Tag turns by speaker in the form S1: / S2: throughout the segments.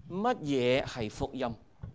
S1: 乜嘢係福音？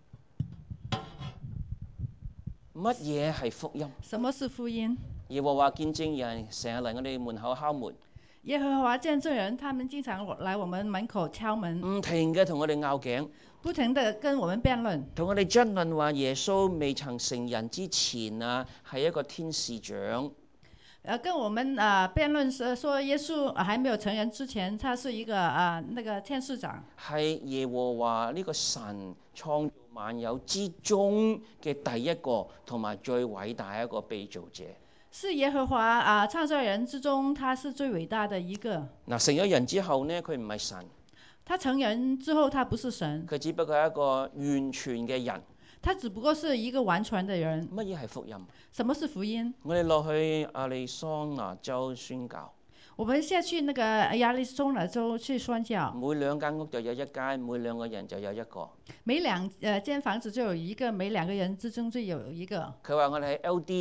S1: 乜嘢係福音？
S2: 什麼是福音？
S1: 耶和華見證人成日嚟我哋門口敲門，
S2: 耶和華見證人他們經常來我們門口敲門，
S1: 唔停嘅同我哋拗頸，
S2: 不停地跟我們辯論，
S1: 同我哋爭論話耶穌未曾成人之前係一個天使長。
S2: 跟我們辯論說耶穌還沒有成人之前，他是一個那個天使長，
S1: 係耶和華呢個神創造萬有之中嘅第一個同埋最偉大一個被造者。
S2: 是耶和華創造人之中，他是最偉大的一個。
S1: 成咗人之後呢，佢唔係神，
S2: 他成人之後，他不是神，
S1: 佢只不過係一個完全嘅人。
S2: 他只不過是一個完全的人。
S1: 乜嘢係福音？
S2: 什麼是福音？
S1: 我哋落去亞利桑那州宣教，
S2: 我們下去那個亞利桑那州去宣教，
S1: 每兩間屋就有一間，每兩個人就有一個。
S2: 每兩間房子就有一個，每兩個人之中就有一個。
S1: 佢話我哋係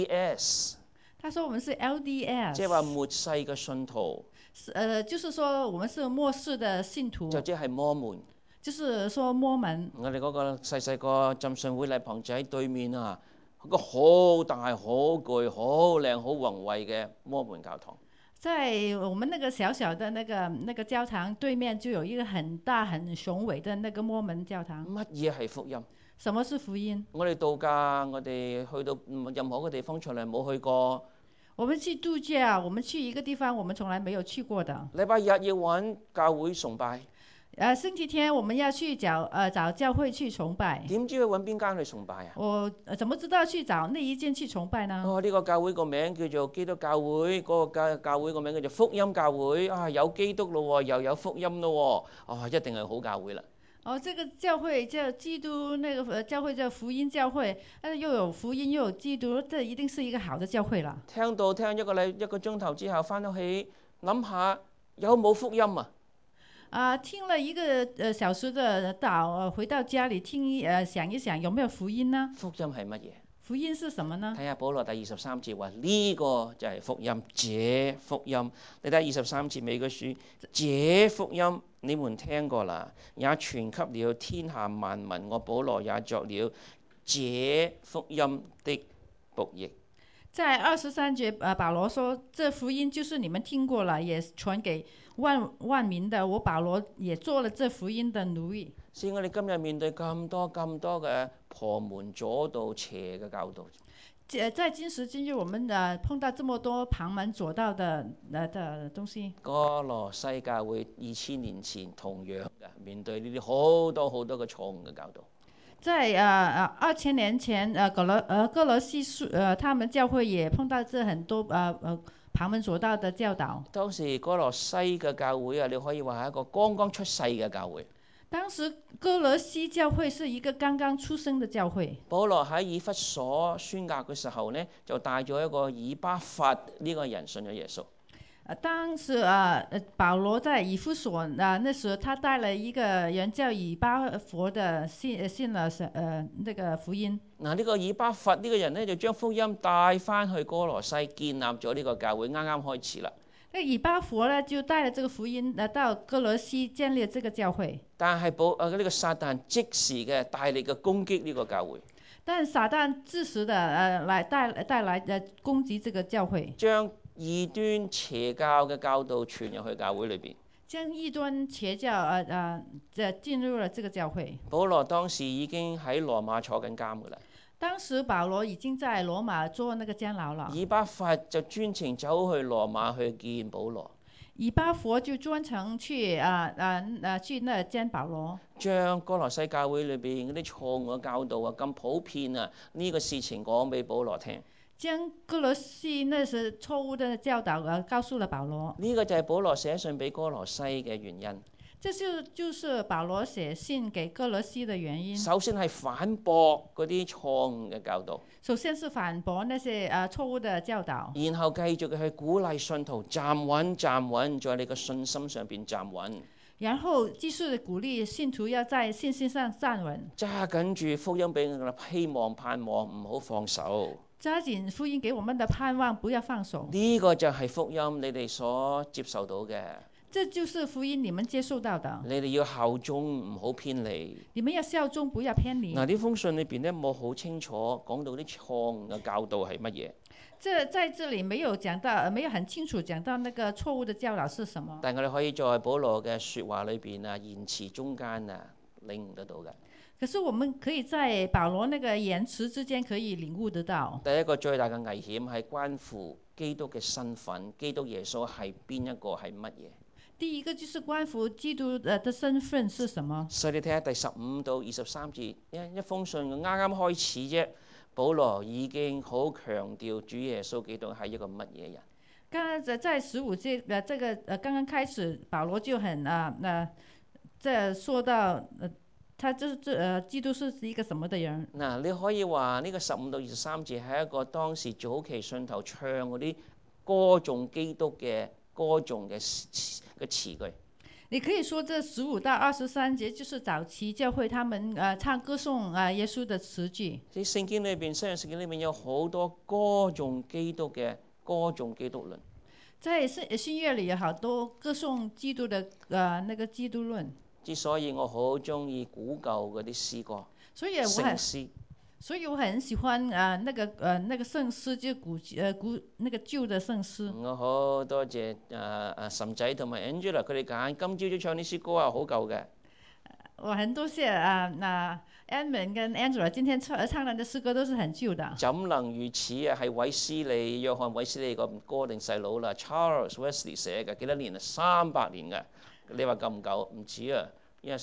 S1: LDS，
S2: 他說我們是 LDS，
S1: 即係話末世嘅信徒，
S2: 就是說我們是末世的信徒，
S1: 就即係摩門。
S2: 就是說摩門。
S1: 我哋嗰個細細個浸信會禮堂就喺對面啊，一個好大、好巨、好靚、好宏偉嘅摩門教堂。
S2: 在我們那個小小的那個教堂對面，就有一個很大很雄偉的那個摩門教堂。
S1: 乜嘢係福音？
S2: 什麼是福音？
S1: 我哋度假，我哋去到任何一個地方，從來冇去過。
S2: 我們去度假，我們去一個地方，我們從來沒有去過的。
S1: 禮拜日要揾教會崇拜，
S2: 星期天我們要去找教會去崇拜。
S1: 點知去揾邊間去崇拜啊？
S2: 我怎麼知道去找那一間去崇拜呢？
S1: 呢個教會個名叫做基督教會，嗰個教會個名叫做福音教會。有基督咯，又有福音咯，一定係好教會啦。
S2: 這個教會叫基督，那個教會叫福音教會，又有福音又有基督，這一定是一個好的教會啦。
S1: 聽一個鐘頭之後，翻到去諗下有冇福音啊？
S2: 聽了一個小時的道，回到家裏想一想，有沒有福音呢？
S1: 福音係乜嘢？
S2: 福音是什麼呢？
S1: 睇下保羅第23節話呢個就係福音，這福音。你睇23節尾嘅書，這福音你們聽過啦，也傳給了天下萬民。我保羅也作了這福音的僕役。
S2: 在23節，保羅說：這福音就是你們聽過了，也傳給萬民的。我保羅也做了這福音的奴役。
S1: 所以我哋今日面對咁多嘅旁門左道邪嘅教導。
S2: 在今時今日，我們碰到這麼多旁門左道的東西。
S1: 歌羅西教會2000年前同樣嘅面對呢啲好多嘅錯誤嘅教導。
S2: 在2000年前，歌羅西他們教會也碰到這很多旁門左道的教導。
S1: 當時歌羅西嘅教會你可以話係一個剛剛出世嘅教會。
S2: 當時歌羅西教會是一個剛剛出生的教會。保
S1: 羅喺以弗所宣教嘅時候呢，就帶咗一個以巴弗呢個人信咗耶穌。
S2: 當時保羅在以弗所那時他帶了一個人叫以巴弗的信了那個福音。
S1: 呢個以巴弗呢個人呢，就將福音帶翻去歌羅西，建立咗呢個教會，啱啱開始啦。
S2: 那以巴弗呢就帶了這個福音到歌羅西，建立了這個教會。但係
S1: 呢個撒旦即時嘅大力嘅攻擊呢個教會。
S2: 但撒旦即時的帶來攻擊這個教會，
S1: 將異端邪教嘅教導傳入去教會裏邊。
S2: 將異端邪教進入了這個教會。
S1: 保羅當時已經喺羅馬坐緊監噶啦。
S2: 當時保羅已經在羅馬做那個監牢了。
S1: 以巴弗就專程走去羅馬去見保羅。
S2: 以巴弗就專程去那見保羅。將
S1: 歌羅西教會裏邊嗰啲錯誤嘅教導咁普遍呢個事情講俾保羅聽。
S2: 將歌羅西那時錯誤的教導告訴了保羅。
S1: 呢個就係保羅寫信俾歌羅西嘅原因。
S2: 這就是保羅寫信給歌羅西的原因。
S1: 首先係反駁嗰啲錯誤嘅教導。
S2: 首先是反駁那些錯誤的教導。
S1: 然後繼續去鼓勵信徒站穩，在你嘅信心上邊站穩。
S2: 然後繼續鼓勵信徒要在信心上站穩。
S1: 揸緊住福音俾我哋希望盼望，唔好放手。
S2: 抓緊福音給我們的盼望，不要放手。
S1: 呢個就係福音，你哋所接受到嘅。
S2: 這就是福音你們接受到的，
S1: 你哋要效忠，唔好偏離。
S2: 你們要效忠，不要偏離。
S1: 呢封信裏邊呢，冇好清楚講到啲錯誤嘅教導係乜嘢。
S2: 在這裡沒有講到，沒有很清楚講到那個錯誤的教導是什麼。
S1: 但我哋可以在保羅嘅説話裏邊啊，言辭中間啊，領悟得到嘅。
S2: 可是我們可以在保羅那個言辭之間可以領悟得到。
S1: 第一個最大嘅危險係關乎基督嘅身份，基督耶穌係邊一個係乜嘢？
S2: 第一個就是關乎基督的身份是什麼。
S1: 所以你睇下第15到23節，一封信啱啱開始啫，保羅已經好強調主耶穌基督係一個乜嘢人。
S2: 剛剛在15節，這個剛剛開始，保羅就很這說到他就是基督是一個什麼的人。
S1: 嗱，你可以話呢個15到23節係一個當時早期信徒唱嗰啲歌頌基督嘅歌頌嘅詞句。
S2: 你可以說這15到23節就是早期教會他們唱歌頌耶穌的詞句。
S1: 喺聖經裏邊，新約聖經裏面有好多歌頌基督嘅歌頌基督論。
S2: 在新約裏有好多歌頌基督的那個基督論。
S1: 之所以我好中意古舊嗰啲詩歌，聖詩。
S2: 所以我很喜歡那個聖詩，就古那個舊的聖詩。
S1: 我好多謝岑仔同埋 Angela 佢哋揀今朝早唱啲詩歌啊，好舊嘅。
S2: 我很多謝Edmund 跟 Angela 今天唱的詩歌都是很舊的。
S1: 怎能如此啊？係韋斯利約翰韋斯利個哥定細佬啦 ，Charles Wesley 寫嘅，幾多年啊？300年嘅。你話夠唔夠？唔止啊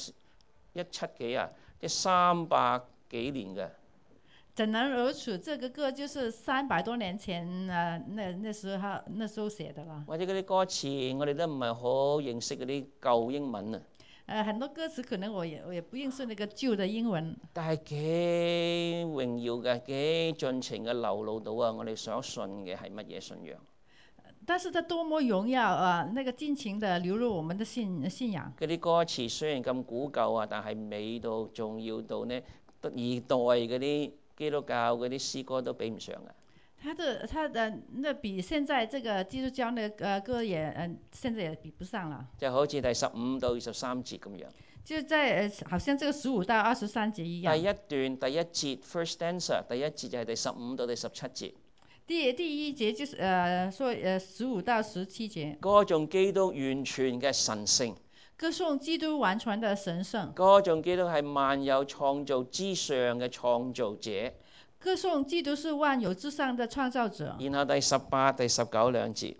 S1: ，17幾啊，即300幾年嘅。
S2: 怎能如此？這個歌就是300多年前那時候寫的啦。或
S1: 者嗰啲歌詞我哋都唔係好認識嗰啲舊英文啊。
S2: 很多歌詞可能我也不認識那個舊的英文。但
S1: 係幾榮耀嘅，幾盡情嘅流露到啊！我哋所信嘅係乜嘢信仰？
S2: 但是它多麼榮耀那個盡情的流入我們的信仰。
S1: 嗰啲歌詞雖然咁古舊啊，但係美到重要到呢，二代嗰啲基督教嗰啲詩歌都比唔上啊！他
S2: 那比現在這個基督教那個歌也現在也比不上了。
S1: 就好似第15到23節咁樣。
S2: 就在好像這個15到23節一樣。第
S1: 一段第一節 first stanza 第一節就係第15到第17節。第
S2: 一節就是說15到17節。
S1: 歌頌基督完全嘅神聖。
S2: 歌頌基督完全的神聖。
S1: 歌頌基督係萬有創造之上嘅創造者。
S2: 歌頌基督是萬有之上的創造者。
S1: 然後第18、第19兩節。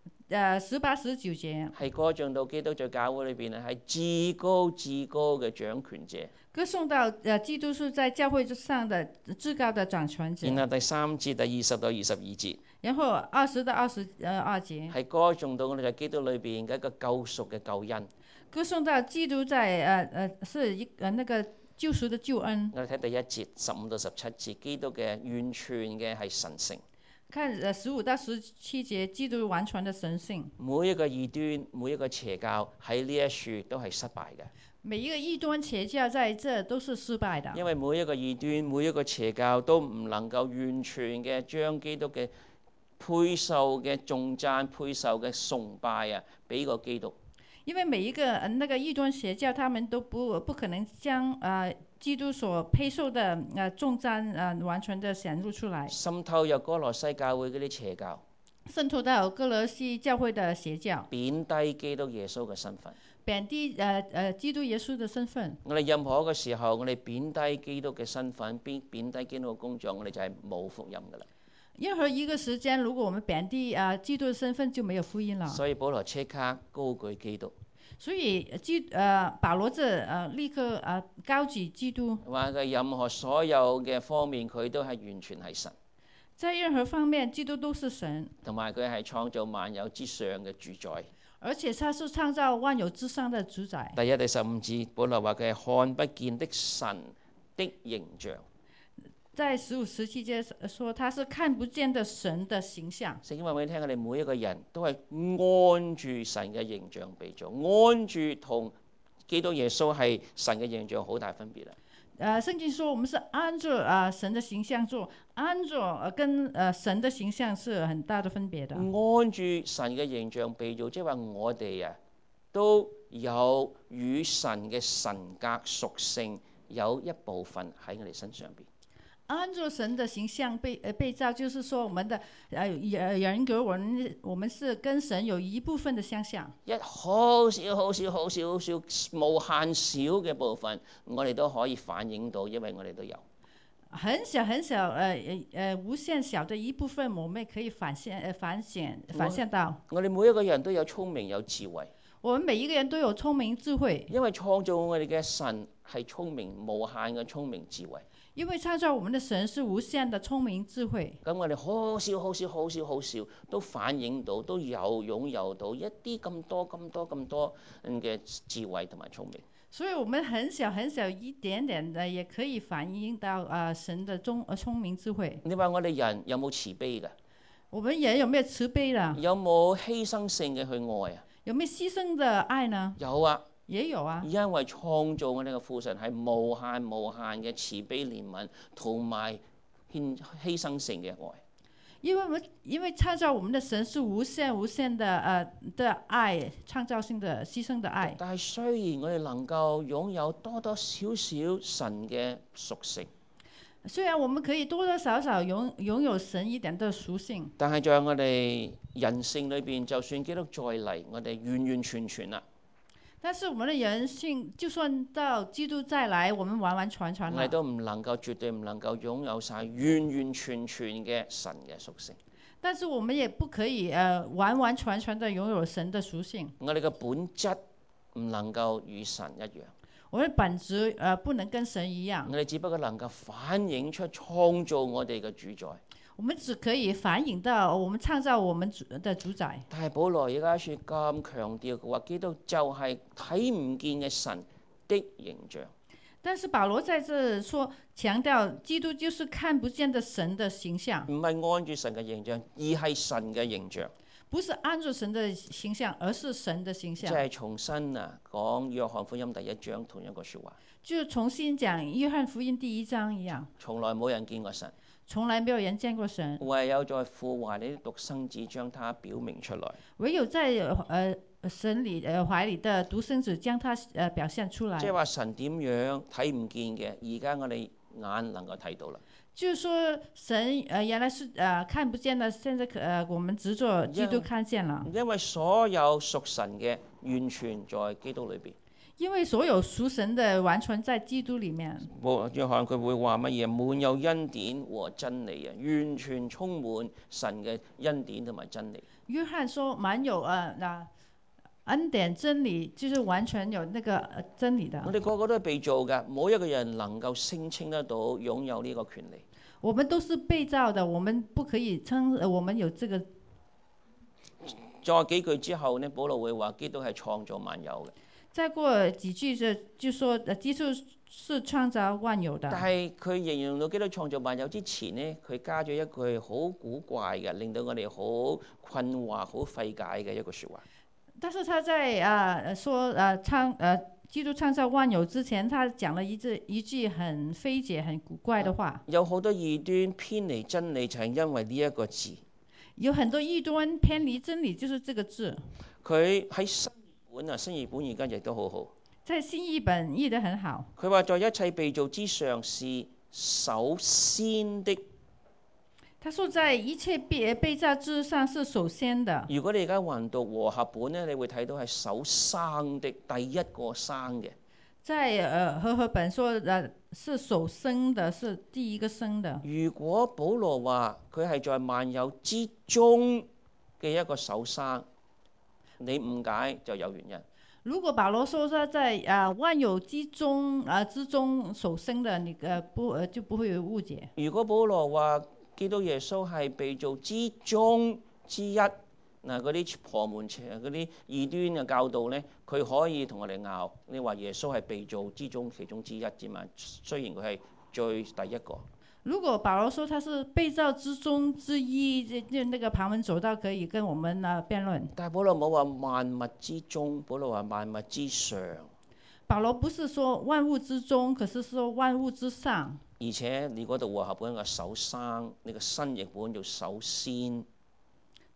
S2: 18、19節。係
S1: 歌頌到基督在教會裏邊係至高至高嘅掌權者。
S2: 歌頌到基督是在教會之上的至高的掌權者。
S1: 然後第3節、第20到22節。
S2: 然後20到22節。
S1: 係歌頌到我哋在基督裏邊嘅一個救贖嘅救恩。
S2: 歌頌到基督在是一那個救贖的救恩。
S1: 我哋睇第一節15到17節，基督嘅完全嘅係神聖。
S2: 看15到17節，基督完全的神聖。
S1: 每一個異端，每一個邪教喺呢一處都係失敗嘅。
S2: 每一個異端邪教在這都是失敗的。
S1: 因為每一個異端，每一個邪教都唔能夠完全嘅將基督嘅配受嘅頌讚、配受嘅崇拜啊，俾個基督。
S2: 因為每一個那個異端邪教，他們都不可能將基督所配受的頌讚完全的顯露出來。
S1: 滲透入歌羅西教會嗰啲邪教，
S2: 滲透到歌羅西教會的邪教，
S1: 貶低基督耶穌嘅身份，
S2: 貶低基督耶穌的身份。
S1: 我哋任何一個時候，我哋貶低基督嘅身份，貶低基督嘅工作，我哋就係冇福音噶啦。
S2: 任何一個時間，如果我們貶低基督的身份，就沒有福音了。
S1: 所以保羅即刻高舉基督。
S2: 所以保羅立刻高舉基督。
S1: 話佢任何所有嘅方面，佢都係完全係神。
S2: 在任何方面，基督都是神。
S1: 同埋佢係創造萬有之上嘅主宰。
S2: 而且他是創造萬有之上的主宰。
S1: 第1、第15節，保羅話佢係看不見的神的形象。
S2: 在15、17節說他是看不見的神的形象。聖
S1: 經話俾你聽，我哋每一個人都係按住神嘅形象被造，按住同基督耶穌係神嘅形象好大分別啦。
S2: 聖經說我們是按着神的形象做，按着跟神的形象是很大的分別的。
S1: 按住神嘅形象被造，即係話我哋都有與神嘅神格屬性有一部分喺我哋身上邊。
S2: 按照神的形象被造，就是說我們的人格，我們是跟神有一部分的相像。
S1: 一好少好少好少好少無限少嘅部分，我哋都可以反映到，因為我哋都有。
S2: 很小很小，無限小的一部分，我們可以反現到。
S1: 我哋每一個人都有聰明有智慧。
S2: 我們每一個人都有聰明智慧，
S1: 因為創造我哋嘅神係聰明無限嘅聰明智慧。
S2: 因為創造我們的神是無限的聰明智慧。
S1: 咁我哋好少好少好少好少都反映到，都有擁有到一啲咁多嘅智慧同埋聰明。
S2: 所以我們很小很小一點點的，也可以反映到神的聰明智慧。
S1: 你話我哋人有冇慈悲㗎？
S2: 我們人有沒有慈悲啦？
S1: 有冇犧牲性嘅去愛啊？
S2: 有沒有犧牲的愛呢？
S1: 有啊，
S2: 也有啊。
S1: 因為創造我哋嘅父神係無限無限嘅慈悲憐憫同埋犧牲性嘅愛。
S2: 因為創造我們的神是無限無限的愛，創造性的犧牲的愛。
S1: 但係雖然我哋能夠擁有多多少少神嘅屬性，
S2: 雖然我們可以多多少少擁有神一點的屬性，
S1: 但係在我哋人性裏邊，就算基督再嚟，我哋完完全全啦。
S2: 但是我們的人性，就算到基督再來，我們完完全全
S1: 我哋都唔能夠絕對唔能夠擁有晒完完全全嘅神嘅屬性。
S2: 但是我們也不可以完完全全的擁有神的屬性。
S1: 我哋嘅本質唔能夠與神一樣。
S2: 我們本質不能跟神一樣。
S1: 我哋只不過能夠反映出創造我哋嘅主宰。
S2: 我們只可以反映到我們創造我們的主宰。
S1: 但係保羅而家說咁強調嘅話，基督就係睇唔見嘅神的形象。
S2: 但是保羅在這說強調，基督就是看不見的神的形象，
S1: 唔係按住神嘅形象，而係神嘅形象。
S2: 不是按照神的形象，而是神的形象。
S1: 即係重新講約翰福音第一章同一個說話，
S2: 就重新講約翰福音第一章一樣。
S1: 從來冇人見過神，
S2: 從來沒有人見過神，
S1: 唯有在父懷裡的獨生子將他表明出來。
S2: 唯有在神懷裡的獨生子將他表現出來。
S1: 即係話神點樣睇唔見嘅，而家我哋眼能夠睇到啦。
S2: 就是說神原來是看不見的，現在我們藉著基督看見了。
S1: 因為所有屬神嘅完全在基督裏邊。
S2: 因為所有屬神的完全在基督裡面。
S1: 約翰佢會話乜嘢？滿有恩典和真理啊，完全充滿神嘅恩典同埋真理。
S2: 約翰說滿有恩典真理，就是完全有那個真理的。
S1: 我哋個個都係被造㗎，冇一個人能夠聲稱得到擁有呢個權利。
S2: 我們都是被造的，我們不可以稱我們有這個。
S1: 再幾句之後呢，保羅會話基督係創造萬有嘅。
S2: 再過幾句就說基督是創造萬有的。
S1: 但係佢形容到基督創造萬有之前呢，佢加咗一句好古怪嘅，令到我哋好困惑、好費解嘅一句説話。
S2: 但是他在說基督創造萬有之前，他講了一句很費解、很古怪的話。
S1: 有好多異端偏離真理，就係因為呢一個字。
S2: 有很多異端偏離真理，就是這個字。
S1: 佢喺新譯本而家亦都好好。
S2: 在新譯本譯得很好。
S1: 佢話在一切被造之上是首先的。
S2: 他說在一切被造之上是首先的。
S1: 如果你而家還讀和合本呢，你會睇到係首生的，第一個生嘅。
S2: 在和合本說是首生的，是第一個生的。
S1: 如果保羅話佢係在萬有之中嘅一個首生，你誤解就有原因。
S2: 如果保羅說他在萬有之中首生的，你就不會有誤解。
S1: 如果保羅話基督耶穌係被造之中之一，嗰啲婆門邪嗰啲異端嘅教導呢，佢可以同我哋拗。你話耶穌係被造之中其中之一啫嘛，雖然佢係最第一個。
S2: 如果保羅說他是被造之中之一，那個旁門左道可以跟我們辯論。
S1: 但係保羅冇話萬物之中，保羅話萬物之上。
S2: 保羅不是說萬物之中，可是說萬物之上。
S1: 而且你嗰度和合本嘅首生，你個新譯本叫首先。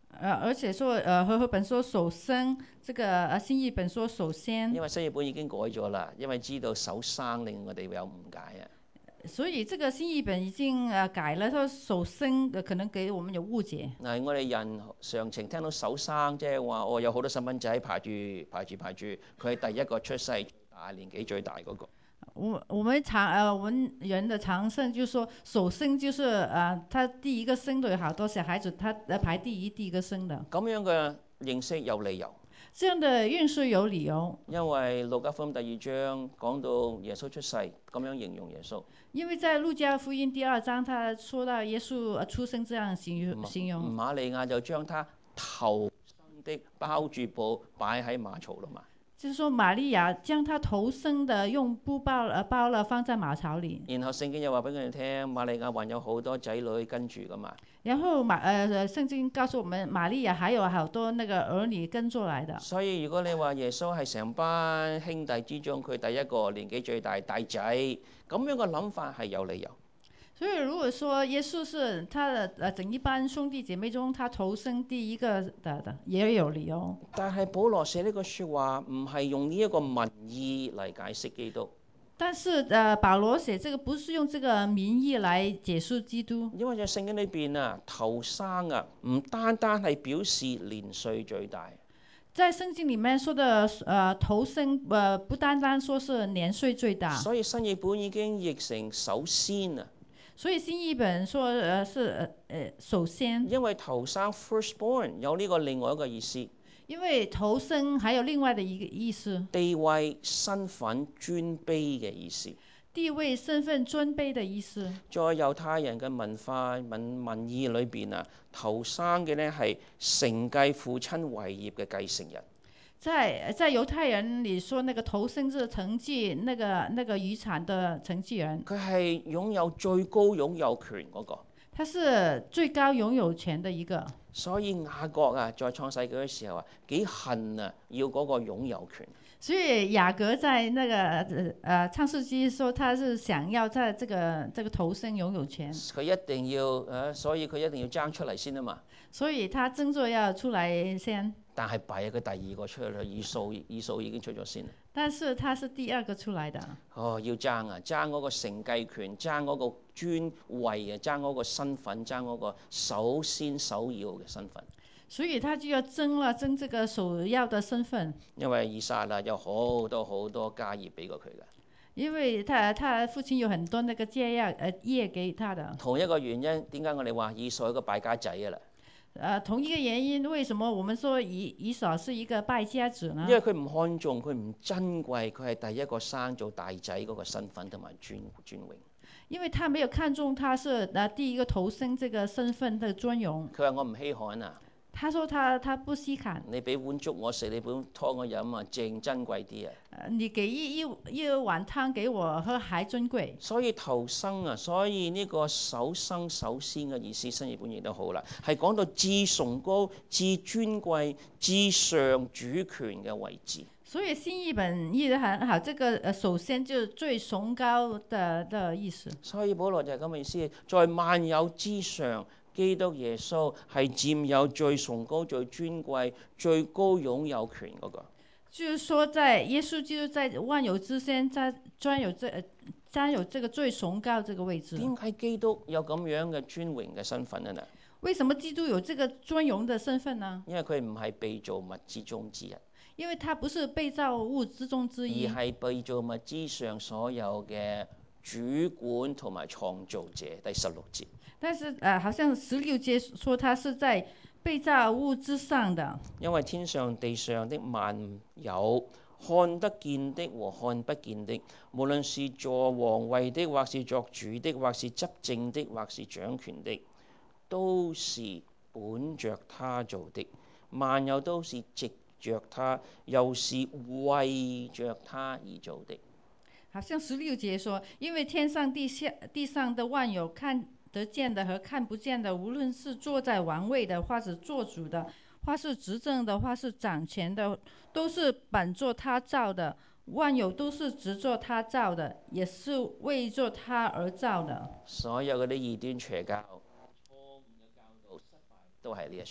S2: 而且說和合本說首生，這個新譯本說首先，
S1: 因為新譯本已經改咗啦，因為知道首生令我哋會有誤解啊。
S2: 所以這個新譯本已經改了，說首生可能給我們有誤解。
S1: 嗱，我哋人常情聽到首生，即係話有好多細蚊仔排住，佢係第一個出世，年紀最大嗰個。
S2: 我們人的常生就說首生就是他第一個生的有好多小孩子，他排第一個生的。
S1: 咁樣嘅認識有理由。
S2: 這樣的認識有理由。
S1: 因為路加福音第2章講到耶穌出世，咁樣形容耶穌。
S2: 因為在路加福音第2章，他說到耶穌出生這樣形容。
S1: 瑪利亞就將他頭生的包住布擺喺馬槽啦嘛。
S2: 就是說瑪利亞將他頭生的用布包了放在馬槽裏。
S1: 然後聖經又話俾佢哋聽，瑪利亞還有好多仔女跟住噶嘛。
S2: 然後聖經告訴我們，瑪利亞還有好多那個兒女跟住來的。所
S1: 以如果你話耶穌係成班兄弟之中佢第一個年紀最大大仔，咁樣嘅諗法係有理由。
S2: 所以如果說耶穌是他的整一班兄弟姐妹中，他頭生第一個的也有理由。但係
S1: 保羅寫呢個說話唔係用呢一個民意嚟解釋基督。
S2: 但是保羅寫這個不是用這個名義來解釋基督。
S1: 因為在聖經裏邊啊，頭生啊唔單單係表示年歲最大。
S2: 在聖經裏面說的頭生不單單說是年歲最大。
S1: 所以新譯本已經譯成首先啊。
S2: 所以新譯本說是首先。
S1: 因為頭生 firstborn 有呢個另外一個意思。
S2: 因為頭生還有另外的一個意思。
S1: 地位、身份、尊卑嘅意思。
S2: 地位、身份、尊卑的意思。
S1: 在猶太人嘅文化民意裏邊啊，頭生嘅呢係承繼父親遺業嘅繼承人。
S2: 在猶太人裏說，那個頭生是承繼那個遺產的承繼人。
S1: 佢係擁有最高擁有權嗰個。
S2: 他是最高擁有權的一個。
S1: 所以雅各啊，在創世紀嘅時候啊，幾恨啊，要嗰個擁有權。
S2: 所以雅各在那個創世紀說，他是想要在這個頭生擁有權。
S1: 佢一定要所以佢一定要爭出嚟先啊嘛。
S2: 所以他爭咗要出來先。但係
S1: 弊啊，佢第二個出嚟，以掃已經出咗先。
S2: 但是他是第二個出來的。
S1: 要爭啊，爭嗰個承繼權，爭嗰個尊位啊，爭嗰個身份，爭嗰個首先首要嘅身份。
S2: 所以他就要爭這個首要的身份。
S1: 因為以撒啊，有好多家業俾過佢㗎。
S2: 因為他父親有很多那個業給他的。
S1: 同一個原因，點解我哋話以掃係一個敗家仔啊啦？
S2: 同一個原因，為什麼我們說以掃是一個敗家子呢？
S1: 因為佢唔看重，佢唔珍貴，佢係第一個生做大仔嗰個身份同埋尊榮。
S2: 因為他沒有看重他是第一個頭生這個身份的尊榮。
S1: 佢話我唔稀罕啊。
S2: 他說他不稀罕。
S1: 你俾碗粥我食，你俾碗湯我飲啊，正珍貴啲啊。
S2: 你給一碗湯給我喝還珍貴。
S1: 所以頭生啊，所以呢個首生首先嘅意思，新譯本譯得好啦，係講到至崇高、至尊貴、至上主權嘅位置。
S2: 所以新譯本譯得很好，這個首先就是最崇高的意思。
S1: 所以保羅就係咁嘅意思，在萬有之上，基督耶穌係佔有最崇高、最尊貴、最高擁有權嗰個。
S2: 就是說，在耶穌基督在萬有之先，專有這個最崇高這個位置。
S1: 點解基督有咁樣嘅尊榮嘅身份呢？
S2: 為什麼基督有這個尊榮的身份呢？
S1: 因為佢唔係被造物之中之一。
S2: 因為他不是被造物之中之一，
S1: 而係被造物之上所有嘅主管同埋創造者。第16節。
S2: 但是好像16節說他是在被造物之上的。因為
S1: 天上地上的萬有，看得見的和看不見的，無論是坐王位的，或是作主的，或是執政的，或是掌權的，都是本着他做的。萬有都是藉着他，又是為着他而做的。
S2: 好像16節說，因為天上地上的萬有，看得見的和看不見的，無論是坐在王位的，或是做主的，或是執政的，或是掌權的，都是本着他造的。萬有都是藉着他造的，也是為着他而造的。
S1: 所有嗰啲異端邪教、錯誤嘅教導、失敗，都係呢一說。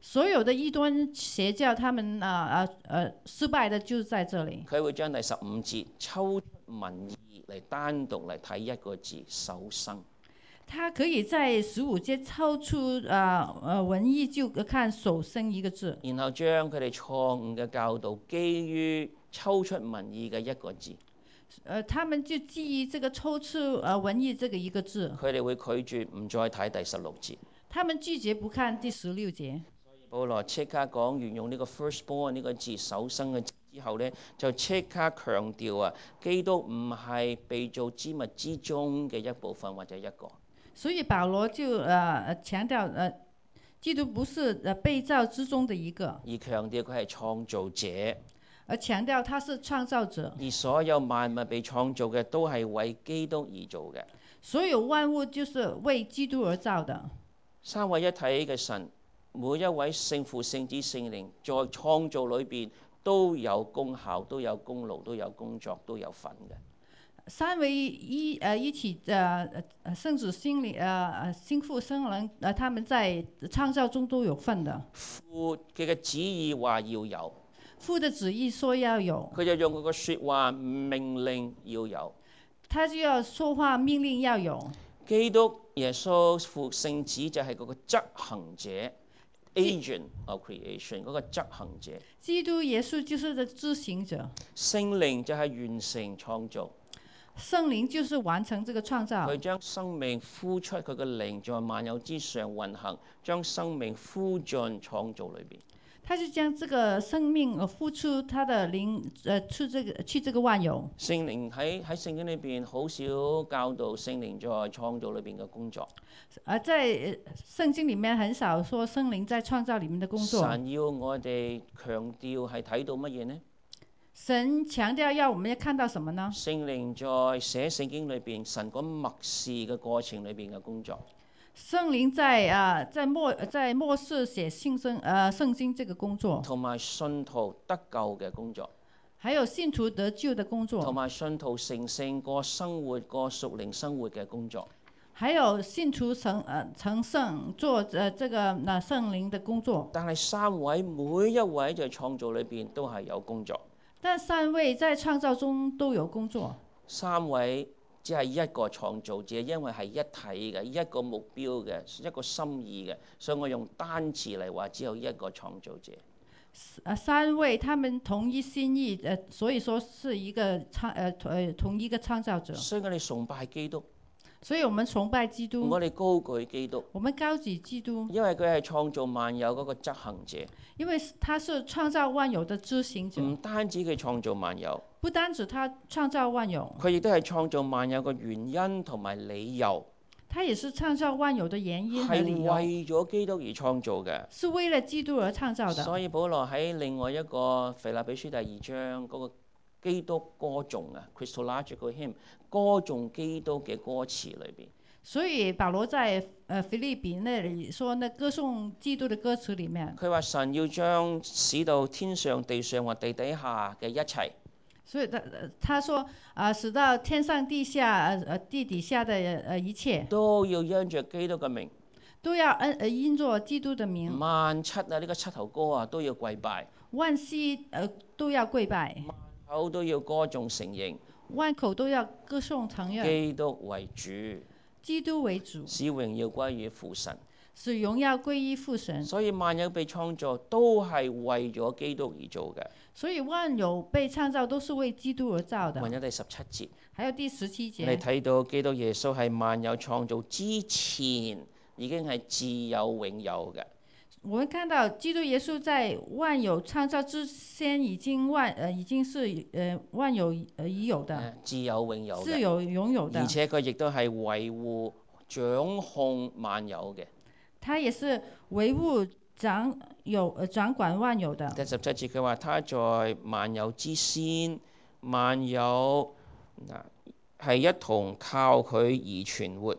S2: 所有的異端邪教，他們失敗的就在這裡。
S1: 佢會將第15節抽出文意嚟單獨嚟睇一個字守生。
S2: 他可以在15節抽出文意就看守生一個字，
S1: 然後將佢哋錯誤嘅教導基於抽出文意嘅一個字，
S2: 他們就基於這個抽出文意這個一個字，
S1: 佢哋會拒絕唔再睇第16節。
S2: 他們拒絕不看第16節。
S1: 保羅即刻講完用呢個 firstborn 呢個字首生嘅字之後呢，就即刻強調啊，基督唔係被造之物之中嘅一部分或者一個。
S2: 所以保羅就強調基督不是被造之中的一個，
S1: 而強調佢係創造者，
S2: 而強調他是創造者。
S1: 而所有萬物被創造嘅都係為基督而做嘅。
S2: 所有萬物就是為基督而造的。
S1: 三位一體嘅神，每一位聖父、聖子、聖靈在創造裏邊都有功效，都有功勞，都有工作，都有份嘅。
S2: 三位一體聖子、聖靈、聖父、聖靈，他們在創造中都有份的。
S1: 父嘅旨意話要有，
S2: 父的旨意說要有，
S1: 佢就用佢個説話命令要有，
S2: 他就要說話命令要有。
S1: 基督耶穌父聖子就係嗰個執行者 ，agent of creation 嗰個執行者。
S2: 基督耶穌就是個執行者，
S1: 聖靈就係完成創造。
S2: 聖靈就是完成這個創造。
S1: 佢將生命呼出，佢嘅靈在萬有之上運行，將生命呼進創造裏邊。
S2: 他就將這個生命呼出他的靈，去這個萬有。
S1: 聖靈喺聖經裏邊好少教導聖靈在創造裏邊嘅工作。
S2: 在聖經裡面很少說聖靈在創造裡面的工作。
S1: 神要我哋強調係睇到乜嘢呢？
S2: 神強調要我們要看到什麼呢？
S1: 聖靈在寫聖經裏邊，神嗰默示嘅過程裏邊嘅工作。
S2: 聖靈在末世寫聖經這個工作，
S1: 同埋信徒得救嘅工作，
S2: 還有信徒得救的工作，
S1: 同埋信徒成聖過生活過屬靈生活嘅工作，
S2: 還有信徒成聖做這個聖靈的工作。
S1: 但係三位每一位在創造裏邊都係有工作。
S2: 但三位在創造中都有工作。
S1: 三位只係一個創造者，因為係一體嘅，一個目標嘅，一個心意嘅，所以我用單詞嚟話，只有一個創造者。
S2: 三位他們同一心意，所以說是一個同一個創造者。
S1: 所以我哋崇拜基督。
S2: 所以我們崇拜基督，
S1: 我哋高舉基督，
S2: 我們高舉基督，
S1: 因為佢係創造萬有嗰個執行者，
S2: 因為他是創造萬有的執行者。
S1: 唔單止佢創造萬有，
S2: 不單止他創造萬有，
S1: 佢亦都係創造萬有嘅原因同埋理由。
S2: 他也是創造萬有的原因和理由，
S1: 係為咗基督而創造嘅，
S2: 是為了基督而創造的。
S1: 所以保羅喺另外一個腓立比書第2章嗰個基督歌頌啊 Christological hymn 歌頌基督嘅歌詞裏邊，
S2: 所以保羅在腓立比那裡說，那歌頌基督的歌詞裡面，
S1: 佢話神要將使到天上地上或地底下嘅一切，
S2: 所以他說使到天上地下地底下的一切
S1: 都要因着基督嘅名，
S2: 都要因着基督的名，
S1: 萬七啊呢個七頭歌啊都要跪拜，
S2: 萬膝都要跪拜，
S1: 萬口都要歌頌承認，
S2: 萬口都要歌頌承認
S1: 基督為主，
S2: 基督為主，
S1: 使榮耀歸於父神，
S2: 使榮耀歸於父神。
S1: 所以萬有被創造都係為咗基督而做嘅。
S2: 所以萬有被創造都是為基督而造的。
S1: 還有第17節，
S2: 還有第17節，
S1: 你睇到基督耶穌係萬有創造之前已經係自有永有嘅。
S2: 我們看到基督耶穌在萬有創造之前已經是萬有已有的，
S1: 自有永有嘅，
S2: 自有擁有的，
S1: 而且佢亦都係維護掌控萬有嘅。
S2: 他也是維護掌管萬有的。
S1: 第17節佢話：他在萬有之先，萬有係一同靠佢而存活。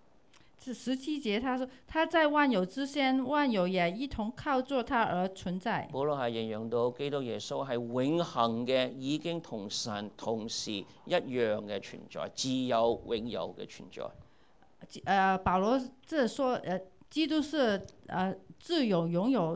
S2: 17節，他說他在萬有之先，萬有也一同靠着他而存在。
S1: 保羅係形容到基督耶穌係永恆嘅，已經同神同時一樣嘅存在，自有永有嘅存在。
S2: 保羅這說基督是自有擁有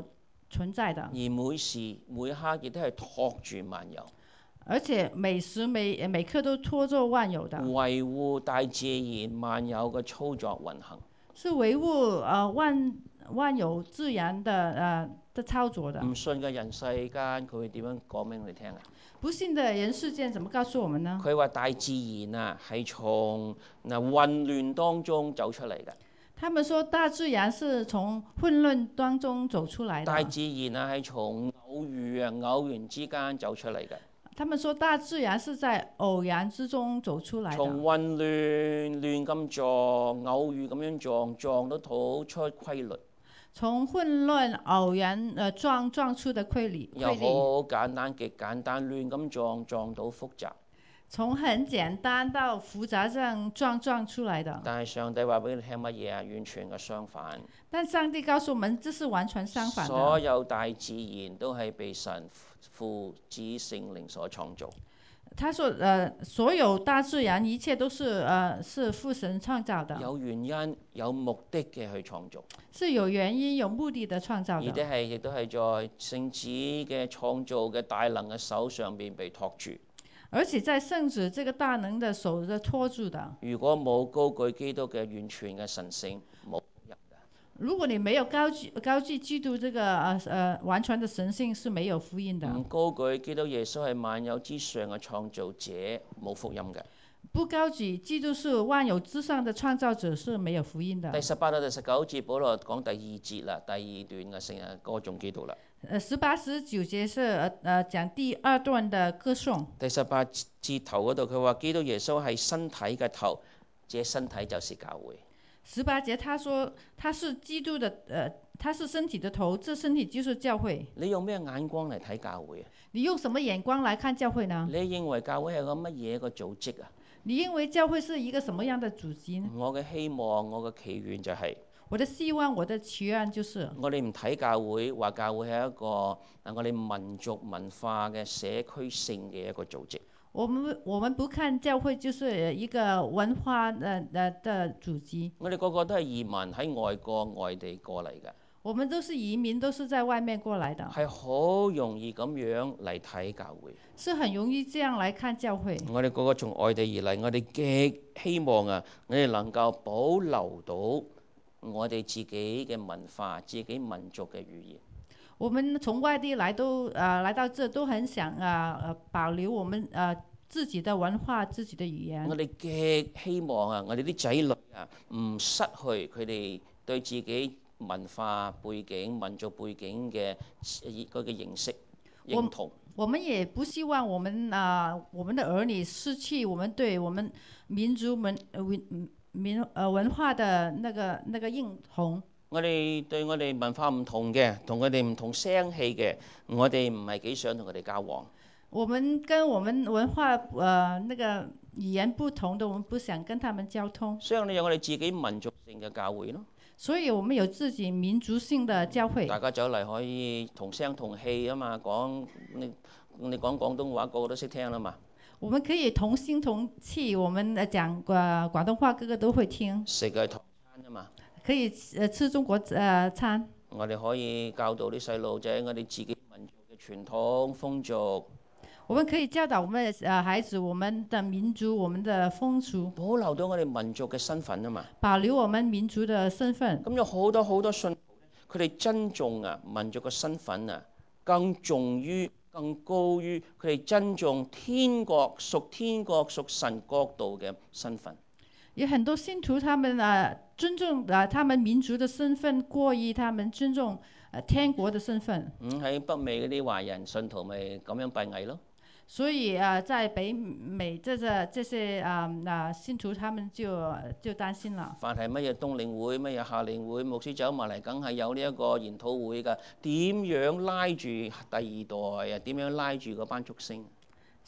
S2: 存在的，
S1: 而每時每刻亦都係托住萬有，
S2: 而且每時每刻都托着萬有的，
S1: 維護大自然萬有嘅操作運行，
S2: 是維護萬有自然的操作的。
S1: 唔信嘅人世間佢會點樣講俾我哋聽啊？
S2: 不信的人世間怎麼告訴我們呢？
S1: 佢話大自然啊係從混亂當中走出嚟嘅。
S2: 他們說大自然是從混亂當中走出來的。
S1: 大自然啊係從偶然之間走出嚟嘅。
S2: 他們說大自然是在偶然之中走出來的。
S1: 從混亂咁撞，偶遇咁樣撞到討出規律。
S2: 從混亂偶然撞出的規律。
S1: 又好簡單極簡單，亂咁撞到複雜。
S2: 從很簡單到複雜這樣撞出來的。
S1: 但係上帝話俾你聽乜嘢啊？完全嘅相反。
S2: 但上帝告訴我們，這是完全相反的。
S1: 所有大自然都係被神父子聖靈所創造。
S2: 他說：所有大自然一切都是父神創造的。
S1: 有原因、有目的嘅去創造。
S2: 是有原因、有目的的創造的。
S1: 亦都係在聖子嘅創造嘅大能嘅手上邊被托住。
S2: 而且在聖子這個大能的手的托住的。
S1: 如果冇高舉基督嘅完全嘅神性，冇福音嘅。
S2: 如果你沒有高舉基督這個完全的神性，是沒有福音的。
S1: 唔高舉基督耶穌係萬有之上嘅創造者，冇福音嘅。
S2: 不高舉基督是萬有之上的創造者，是沒有福音的。
S1: 第18到第19節，保羅講第二節啦，第二段嘅聖人歌頌基督啦。
S2: 18、19節是講第二段的歌頌。第
S1: 18節頭嗰度佢話基督耶穌係身體嘅頭，這身體就是教會。
S2: 18節他說他是基督的他是身體的頭，這身體就是教會。
S1: 你用咩眼光嚟睇教會啊？
S2: 你用什麼眼光來看教會呢？
S1: 你認為教會係個乜嘢一個組織啊？
S2: 你認為教會是一個什麼樣的組織呢？
S1: 我嘅希望，我嘅祈願就係，
S2: 我的希望，我的祈願就是，
S1: 我哋唔睇教會，話教會係一個我哋民族文化嘅社區性嘅一個組織。
S2: 我們不看教會就是一個文化的組織。
S1: 我哋個個都係移民喺外國外地過嚟嘅。
S2: 我們都是移民，都是在外面過來的。
S1: 係好容易咁樣嚟睇教會。
S2: 是很容易這樣來看教會。
S1: 我哋個個從外地而嚟，我哋極希望啊，我哋能夠保留到我哋自己嘅文化、自己民族嘅語言。
S2: 我們從外地來到這都很想保留我們自己的文化、自己的語言。
S1: 我哋極希望啊，我哋啲仔女啊唔失去佢哋對自己文化背景、民族背景嘅嗰個認識、認同。
S2: 我們也不希望我們的兒女失去我們對我們民族文化的那個認同。
S1: 我哋對我哋文化唔同嘅，同佢哋唔同聲氣嘅，我哋唔係幾想同佢哋交往。
S2: 我們跟我們文化那個語言不同的，我們不想跟他們交通。
S1: 所以我哋有我哋自己民族性嘅教會咯。
S2: 所以我們有自己民族性的教會。
S1: 大家走嚟可以同聲同氣啊嘛，你講廣東話個個都識聽啦嘛。
S2: 我們可以同聲同氣，我們講廣東話個個都會聽。
S1: 食嘅同餐啊嘛。
S2: 可以吃中國餐。
S1: 我哋可以教導啲細路仔我哋自己民族嘅傳統風俗。
S2: 我們可以教導我們孩子我們的民族、我們的風俗，
S1: 保留到我哋民族嘅身份啊嘛。
S2: 保留我們民族的身份。
S1: 咁有好多信徒，佢哋珍重啊民族嘅身份啊，更高於佢哋珍重屬神國度嘅身份。
S2: 有很多信徒，他們尊重他們民族的身份，過於他們尊重天國的身份。
S1: 喺北美嗰啲華人信徒咪咁樣閉翳咯。
S2: 所以在北美這些信徒，他們就擔心了。
S1: 凡係乜嘢冬令會、乜嘢夏令會，牧師走埋嚟，梗係有呢一個研討會㗎。點樣拉住第二代啊？點樣拉住嗰班竹升？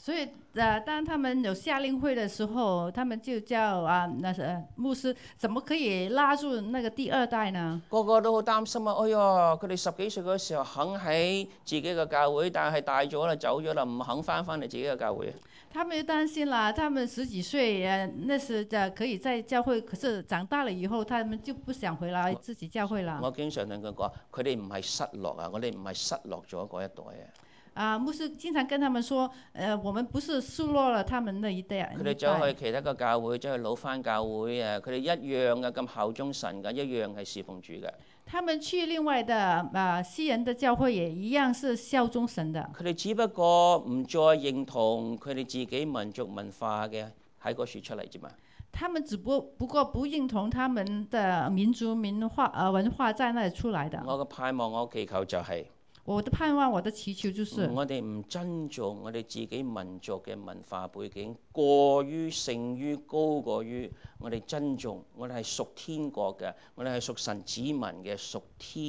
S2: 所以當他們有夏令會的時候，他們就叫牧師，怎麼可以拉住那個第二代呢？
S1: 個個都好擔心啊！哎呀，佢哋10幾歲嗰時候肯喺自己嘅教會，但係大咗啦，走咗啦，唔肯翻嚟自己嘅教會。
S2: 他們就擔心啦，他們10幾歲，那時可以在教會，可是長大了以後，他們就不想回來自己教會啦。
S1: 我經常同佢講，佢哋唔係失落啊，我哋唔係失落咗嗰一代
S2: 牧師經常跟他們說，我們不是失落了他們那一代。
S1: 佢哋走去其他嘅教會，走去老番教會啊，佢哋一樣嘅咁效忠神嘅，一樣係侍奉主嘅。
S2: 他們去另外的西人的教會，也一樣是效忠神的。
S1: 佢哋只不過唔再認同佢哋自己民族文化嘅喺嗰處出嚟啫嘛。
S2: 他們只不過不認同他們的民族文化在那裡出來的。
S1: 我嘅盼望，我祈求就係，
S2: 我的盼望，我的祈求就是，
S1: 我哋唔尊重我哋自己民族嘅文化背景，過於勝於高過於我哋尊重我哋係屬天國嘅，我哋係屬神子民嘅屬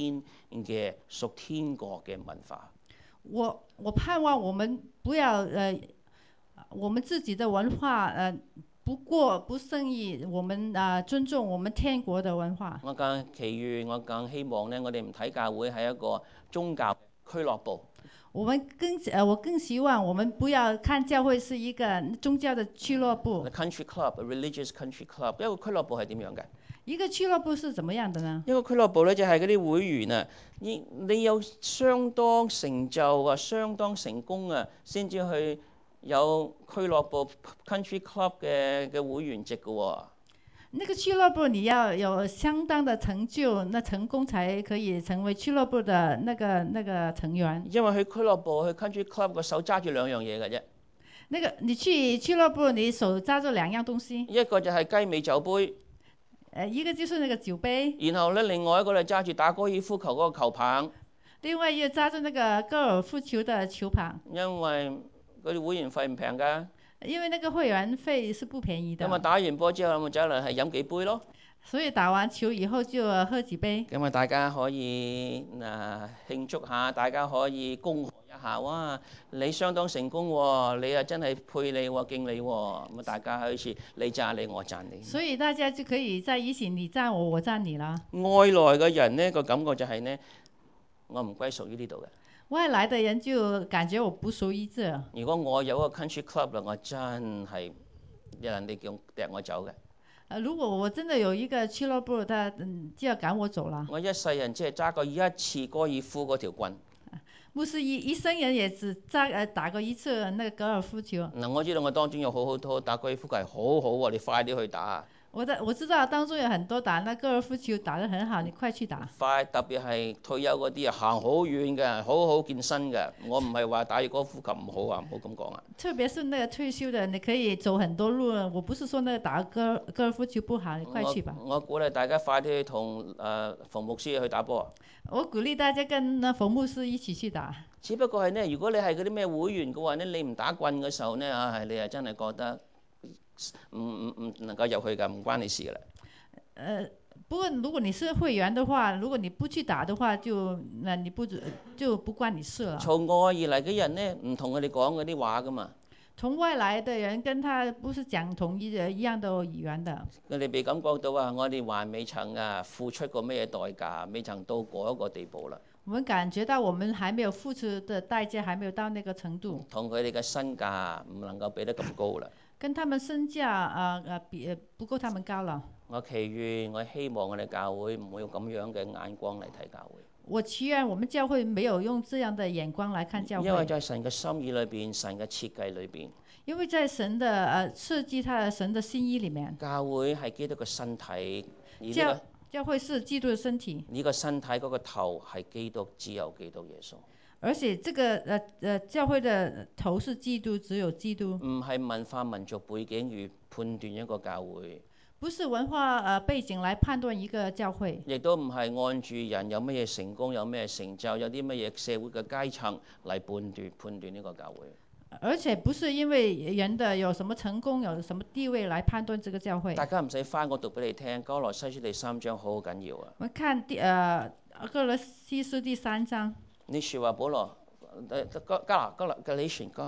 S1: 天國嘅文化。
S2: 我盼望我們不要我們自己的文化不勝於我們尊重我們天國的文化。
S1: 我更希望呢，我哋唔睇教會係一個宗教俱樂部。
S2: 我更希望我們不要看教會是一個宗教的俱樂部。
S1: Country club, a religious country club， 一個俱樂部係點樣嘅？
S2: 一個俱樂部是怎麼樣的呢？
S1: 一個俱樂部咧就係嗰啲會員啊，你有相當成就啊，相當成功啊，先至去有俱樂部 country club 嘅會員籍嘅喎。
S2: 那個俱樂部你要有相當的成就，那成功才可以成為俱樂部的那個成員。
S1: 因為去俱樂部去 country club 個手揸住2樣嘢嘅啫。
S2: 那個你去俱樂部，你手揸住2樣東西。
S1: 一個就係雞尾酒杯。
S2: 一個就是那個酒杯。
S1: 然後咧，另外一個咧揸住打高爾夫球嗰個球棒。
S2: 另外又揸住那個高爾夫球的球棒。
S1: 因為嗰啲會員費唔平㗎。
S2: 因為那個會員費是不便宜的。
S1: 咁啊，打完波之後，咪走嚟係飲幾杯咯。
S2: 所以打完球以後就喝幾杯。咁啊，
S1: 大家可以慶祝下，大家可以恭賀一下，哇！你相當成功喎，你啊真係佩你喎，敬你喎。咁啊，大家好似你讚你，我讚你。
S2: 所以大家就可以在一起，你讚我，我讚你啦。
S1: 外來嘅人呢個感覺就係呢，我唔歸屬於呢度嘅。
S2: 外來的人就感覺我不屬於這。
S1: 如果我有一個 country club 啦，我真係人哋叫掟我走嘅。
S2: 如果我真的有一個俱樂部，他就要趕我走了。
S1: 我一世人只係揸過一次高爾夫嗰條棍。
S2: 牧師一生人也只打過一次那個高爾夫球。
S1: 我知道我當中有好多打高爾夫球係好好喎，你快啲去打。
S2: 我知道當中有很多打那高爾夫球打得很好，你快去打。
S1: 快，特別係退休嗰啲啊，行好遠嘅，好好健身嘅。我唔係話打高爾夫球唔好啊，唔好咁講啊。
S2: 特別是那個退休的，你可以走很多路。我不是說那個打高爾夫球不好，你快去吧。
S1: 我鼓勵大家快啲去同馮牧師去打波。我
S2: 鼓勵大家跟馮牧師一起去打。
S1: 只不過係呢，如果你係嗰啲咩會員嘅話呢，你唔打棍嘅時候呢，你係真係覺得唔能夠入去㗎，唔關你事㗎啦。
S2: 不過如果你是會員的話，如果你不去打的話，就不關你事了。從
S1: 外而嚟嘅人呢，唔同佢哋講嗰啲話㗎嘛。
S2: 從外來的人跟他不是講同一樣的語言的。
S1: 佢哋未感覺到啊，我哋還未曾付出過咩代價，未曾到嗰一個地步啦。
S2: 我們感覺到我們還沒有付出的代價，還沒有到那個程度。
S1: 同佢哋嘅身價唔能夠比得咁高啦。
S2: 跟他們身價不夠他們高了。
S1: 我希望我哋教會唔會用咁樣嘅眼光嚟睇教會。
S2: 我祈願我們教會沒有用這樣的眼光來看教會。
S1: 因為在神嘅心意裏邊，神嘅設計裏邊。
S2: 因為在神的設計，他神的心意裏面。教會係基督嘅身體。教會是基督嘅身體。呢個身體嗰個頭係基督，只有基督耶穌。而且這個教會的頭是基督，只有基督。
S1: 唔係文化民族背景而判斷一個教會。
S2: 不是文化背景來判斷一個教會。
S1: 亦都唔係按住人有乜嘢成功，有咩成就，有啲乜嘢社會嘅階層嚟判斷呢個教會。
S2: 而且不是因為人的有什麼成功，有什麼地位來判斷這個教會。
S1: 大家唔使翻，我讀俾你聽，歌羅西書第3章好緊要啊。
S2: 我看歌羅西書第3章。
S1: 你說話保羅，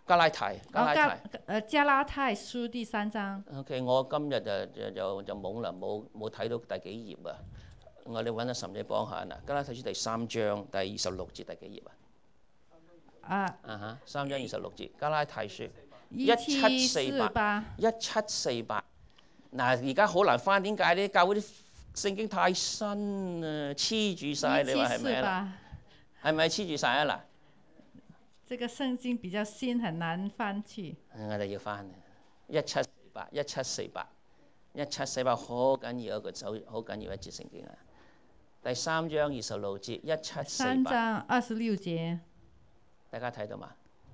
S1: 加拉太，
S2: 加拉太書第3章。
S1: OK， 我今日就懵啦，冇睇到第幾頁啊！我哋揾阿岑姐幫下嗱，加拉太書第3章第26節第幾頁啊？3章26節，加拉太書1748。嗱，而家好難翻，點解呢？教會啲聖經太新啊，黐住晒，你話係咪啊？係咪黐住晒啊？嗱，
S2: 這個聖經比較新，很難翻去。
S1: 我哋要翻1748好緊要一個好緊要一節聖經啊！第3章26節，1748。
S2: 3章26節，
S1: 大家睇到嘛？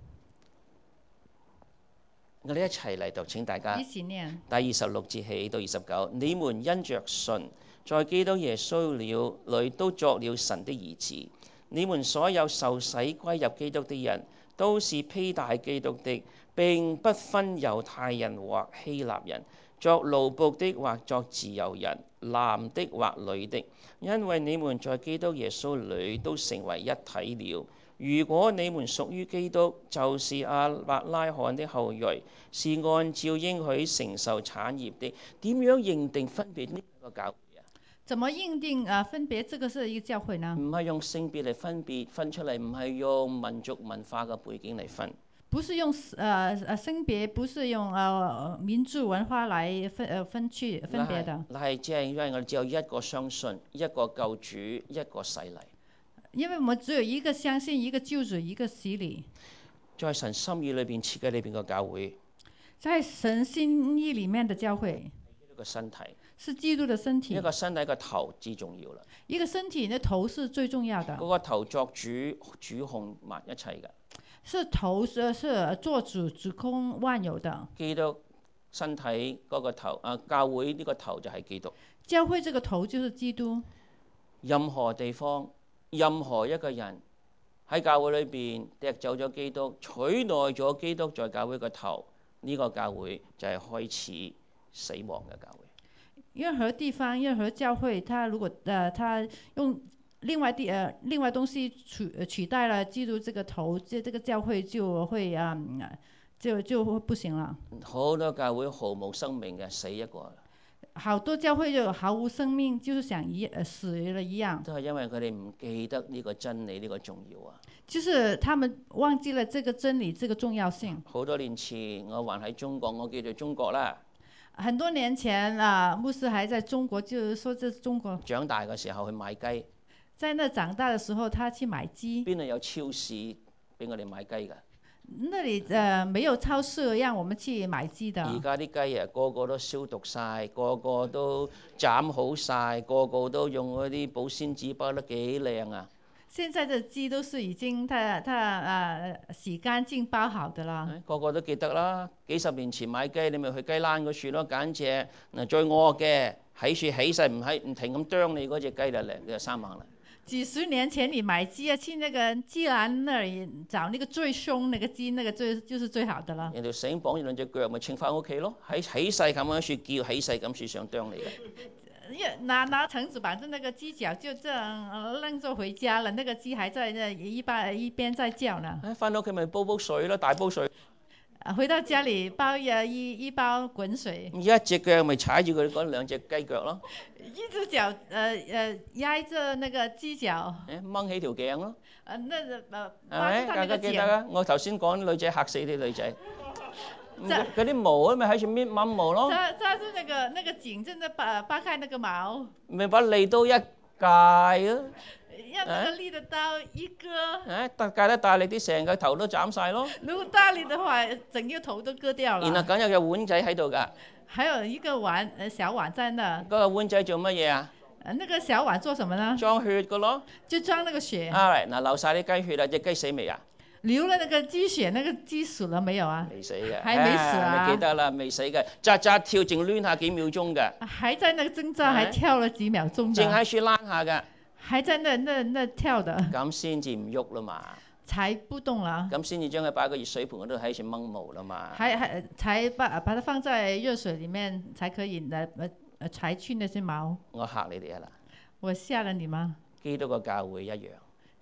S1: 我哋一齊嚟讀，請大家。
S2: 一起念。
S1: 第26節起到29，你們因着信，在基督耶穌裏都作了神的兒子。你們所有受洗歸入基督的人，都是披戴基督的，並不分猶太人或希臘人，作奴僕的或作自由人，男的或女的，因為你們在基督耶穌裏都成為一體了。如果你們屬於基督，就是亞伯拉罕的後裔，是按照應許承受產業的。點樣認定分別呢個教會啊？
S2: 怎麼認定分別這個是一個教會呢？
S1: 唔係用性別嚟分出嚟，唔係用民族文化嘅背景嚟分。
S2: 不是用性別，不是用民族文化來分別的。
S1: 係即係因為我哋只有一個相信，一個救主，一個洗禮。
S2: 因為我們只有一個相信，一個救主，一個洗禮。
S1: 在神心意裏邊設計裏邊個教會，
S2: 在神心意裏面的教會，
S1: 一個身體
S2: 是基督的身體。
S1: 一個身體個頭至重要啦。
S2: 一個身體的頭是最重要的。
S1: 嗰個頭作主控埋一切嘅。
S2: 是頭是做主控萬有的。
S1: 基督身體嗰個頭教會呢個頭就係基督。
S2: 教會這個頭就是基督。
S1: 任何地方，任何一個人喺教會裏邊踢走咗基督，取代咗基督在教會個頭，呢個教會就係開始死亡嘅教會。
S2: 任何地方，任何教會，他如果他用另外東西取代了基督這個頭，這個教會就會就不行了。
S1: 好多教會毫無生命嘅，死一個。
S2: 好多教會就毫無生命，就是想死了一樣。
S1: 都係因為佢哋唔記得呢個真理，呢個重要啊。
S2: 就是他們忘記了這個真理，這個重要性。
S1: 好多年前我還喺中國，我叫做中國啦。
S2: 很多年前牧師還在中國，就是說這是中國。
S1: 長大嘅時候去買雞。
S2: 在那長大的時候，他去買雞。
S1: 邊度有超市俾我哋買雞㗎？
S2: 那裏沒有超市讓我們去買雞的。
S1: 而家啲雞啊，個個都消毒晒，個個都斬好晒，個個都用嗰啲保鮮紙包得幾靚啊！
S2: 現在的雞都是已經洗乾淨包好的啦。
S1: 個個都記得啦，幾十年前買雞，你咪去雞欄嗰處咯，揀隻最餓嘅，喺處起勢唔停咁啄你嗰隻雞就嚟，你就生猛啦。
S2: 幾十年前你買雞啊，去那個雞欄那裡找那個最兇那個雞，那個就是最好的啦。
S1: 人條繩綁住兩隻腳，咪請翻屋企咯。喺起勢咁樣處叫，起勢咁處想啄你嘅。
S2: 拿繩子綁住那個雞腳，就這樣扔咗回家了。那個雞還在那一邊在叫呢。
S1: 翻到屋企咪煲水咯，大煲水。
S2: 回到家裡包一包滾水。
S1: 一隻腳咪踩住佢嗰兩隻雞腳咯。
S2: 一隻腳壓着那個雞腳。
S1: 掹起條頸咯。
S2: 係咪？
S1: 大家記得啊！我頭先講女仔嚇死啲女仔。嗰啲毛咪喺處搣掹毛咯。
S2: 揸住那個頸，真係扒開那個毛。
S1: 咪把利刀一戒咯。
S2: 讓那個利的刀一割。
S1: 戒得大力啲，成個頭都斬晒咯。
S2: 如果大力的話，整個頭都割掉了。
S1: 然後梗有個碗仔喺度㗎。
S2: 還有一個小碗在那。
S1: 嗰個碗仔做乜嘢啊？
S2: 那個小碗做什麼呢？
S1: 裝血㗎咯。
S2: 就裝那個血。
S1: 嗱，流晒啲雞血啦，隻雞死未啊？
S2: 流了那個雞血，那個雞死了沒有啊？
S1: 未死嘅。
S2: 還沒死啊？
S1: 你記得啦，未死嘅，扎扎跳，淨攣下幾秒鐘嘅。
S2: 還在那個掙扎，還跳了幾秒鐘。
S1: 淨喺處躝下㗎。
S2: 還在那跳的。
S1: 咁先至唔喐啦嘛。
S2: 才不動啦。
S1: 咁先至將佢擺喺個熱水盆嗰度喺處掹毛啦嘛。
S2: 才把它放在熱水裡面，才可以裁去那些毛。
S1: 我嚇你哋啊啦！
S2: 我嚇了你嗎？
S1: 基督個教會一樣。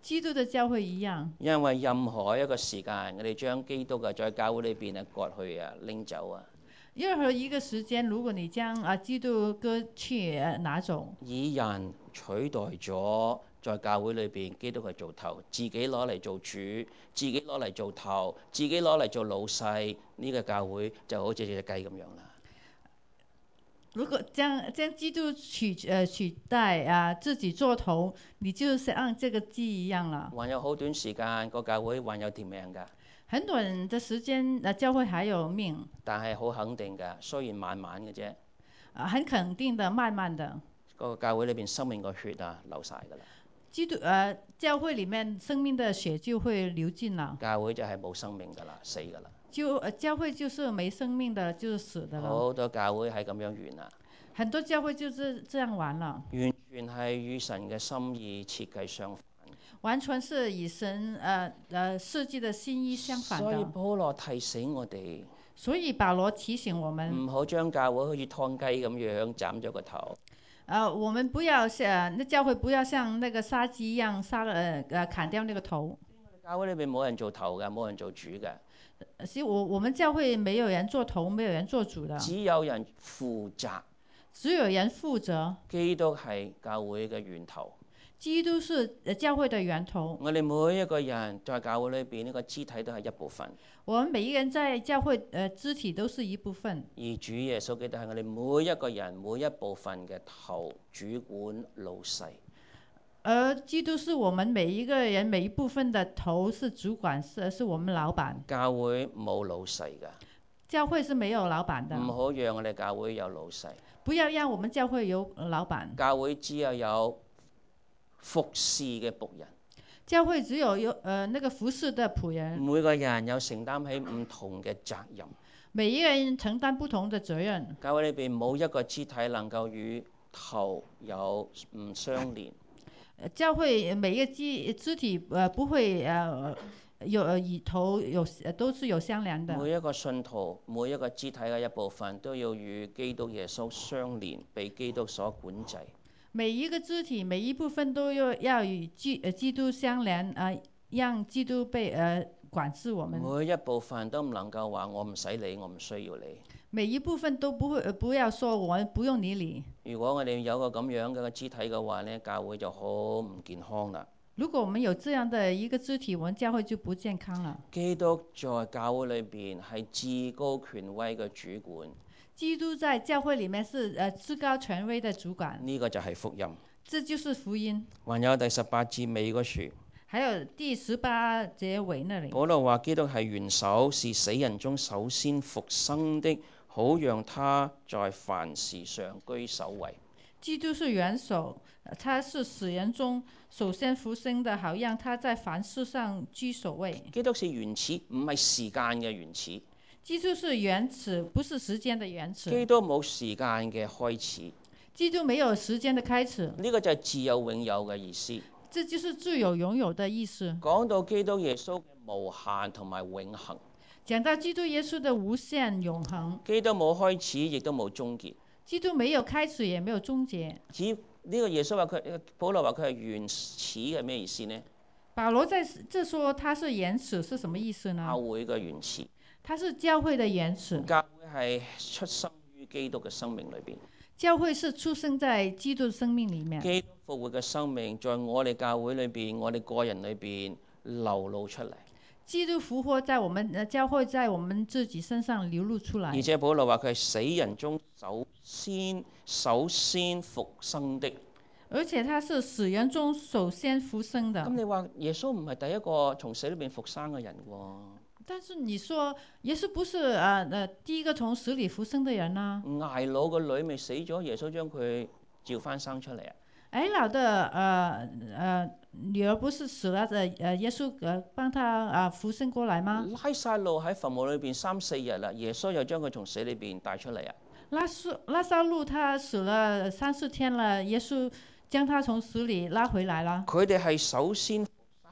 S2: 基督的教會一樣，
S1: 因為任何一個時間，我哋將基督在教會裏邊割去拎走
S2: 任何一個時間，如果你將基督割去拿走，
S1: 以人取代咗在教會裏邊基督去做頭，自己攞嚟做主，自己攞嚟做頭，自己攞嚟做老細，呢個教會就好似隻雞咁樣啦。
S2: 如果將基督取代自己做頭，你就像這個雞一樣了。
S1: 還有好短時間，個教會還有條命㗎。
S2: 很短的時間，教會還有命。
S1: 但係好肯定㗎，雖然慢慢嘅啫。
S2: 很肯定的，慢慢的。
S1: 個教會裏邊生命個血流晒㗎啦。
S2: 基督教會裡面生命的血就會流盡了。
S1: 教會就係冇生命㗎啦，死㗎啦。
S2: 教會就是沒生命的，就是死的了。
S1: 好多教會係咁樣完啦。
S2: 很多教會就是這樣完了。
S1: 完全係與神嘅心意設計相反。
S2: 完全是與神設計的心意相反的。
S1: 所以保羅提醒我哋。
S2: 所以保羅提醒我們。
S1: 唔好將教會好似劏雞咁樣斬咗個頭。
S2: 我們不要那教會不要像那個殺雞一樣砍掉那個頭。
S1: 教會裏邊冇人做頭㗎，冇人做主㗎。
S2: 所以我們教會沒有人做頭，沒有人做主的。
S1: 只有人負責。
S2: 只有人負責。
S1: 基督係教會嘅源頭。
S2: 基督是教會的源頭。
S1: 我哋每一個人在教會裏邊呢個肢體都係一部分。
S2: 我們每一個人在教會肢體都是一部分。
S1: 而主耶穌基督係我哋每一個人每一部分嘅頭、主管、老細。
S2: 而基督是我們每一個人每一部分的頭，是主管，是我們老闆。
S1: 教會冇老細㗎。
S2: 教會是沒有老闆的。
S1: 唔好讓我哋教會有老細。
S2: 不要讓我們教會有老闆。
S1: 教會只有服侍嘅僕人。
S2: 教會只有那個服侍的僕人。
S1: 每個人有承擔起唔同嘅責任。
S2: 每一個人承擔不同的責任。教
S1: 會裏邊冇一個肢體能夠與頭有唔相連。
S2: 教會每一個肢體不會與頭都是有相連的。
S1: 每一個信徒每一個肢體嘅一部分都要與基督耶穌相連，被基督所管制。
S2: 每一個肢體每一部分都要與基督相連，讓基督被管制我們。
S1: 每一部分都唔能夠話我唔使理，我唔需要你。
S2: 每一部分都不要說我們不用你理。如
S1: 果我哋有個咁樣嘅肢體嘅話呢，教會就好唔健康啦。
S2: 如果我們有這樣的一個肢體，我們教會就不健康了。
S1: 基督在教會裏邊係至高權威嘅主管。
S2: 基督在教會裡面是至高權威的主管。
S1: 呢個就係福音。
S2: 這就是福音。
S1: 還有第18節尾嗰處。
S2: 還有第18節尾那裡。保
S1: 羅話基督係元首，是死人中首先復生的，好讓他在凡事上居首位。
S2: 基督是元首，他是死人中首先復生的，好讓他在凡事上居首位。
S1: 基督是原始，唔係時間嘅原始。
S2: 基督是原始，不是時間的原始。
S1: 基督冇時間嘅開始。
S2: 基督沒有時間的開始。
S1: 呢個就係自有永有嘅意思。
S2: 這就是自有永有的意思。
S1: 講到基督耶穌嘅無限同埋永恆。
S2: 講到基督耶穌的無限永恆。
S1: 基督冇開始，亦都冇終結。
S2: 基督沒有開始，也沒有終結。
S1: 只呢個耶穌話佢，保羅話佢係原始嘅咩意思呢？
S2: 保羅在這說他是原始是什麼意思呢？
S1: 教會嘅原始。
S2: 他是教會的原始。
S1: 教會係出生於基督嘅生命裏邊。
S2: 教會是出生在基督的生命裏面。
S1: 基督復活嘅生命在我哋教會裏邊，我哋個人裏邊流露出嚟。
S2: 基督復活在我們教會，在我們自己身上流露出來。
S1: 而且保羅話佢係死人中首先復生的。
S2: 而且他是死人中首先復生的。
S1: 咁你話耶穌唔係第一個從死裏邊復生嘅人喎？
S2: 但是你說耶穌不是第一個從死裏復生的人啊？
S1: 睚魯個女未死咗，耶穌將佢召翻生出嚟啊？
S2: 睚魯的女兒不是死了耶穌幫他復生過來嗎？
S1: 拉撒路喺墳墓裏邊3、4日啦，耶穌又將佢從死裏邊帶出嚟啊？
S2: 拉撒路他死了3、4天了，耶穌將他從死裏拉回來了。
S1: 佢哋係首先復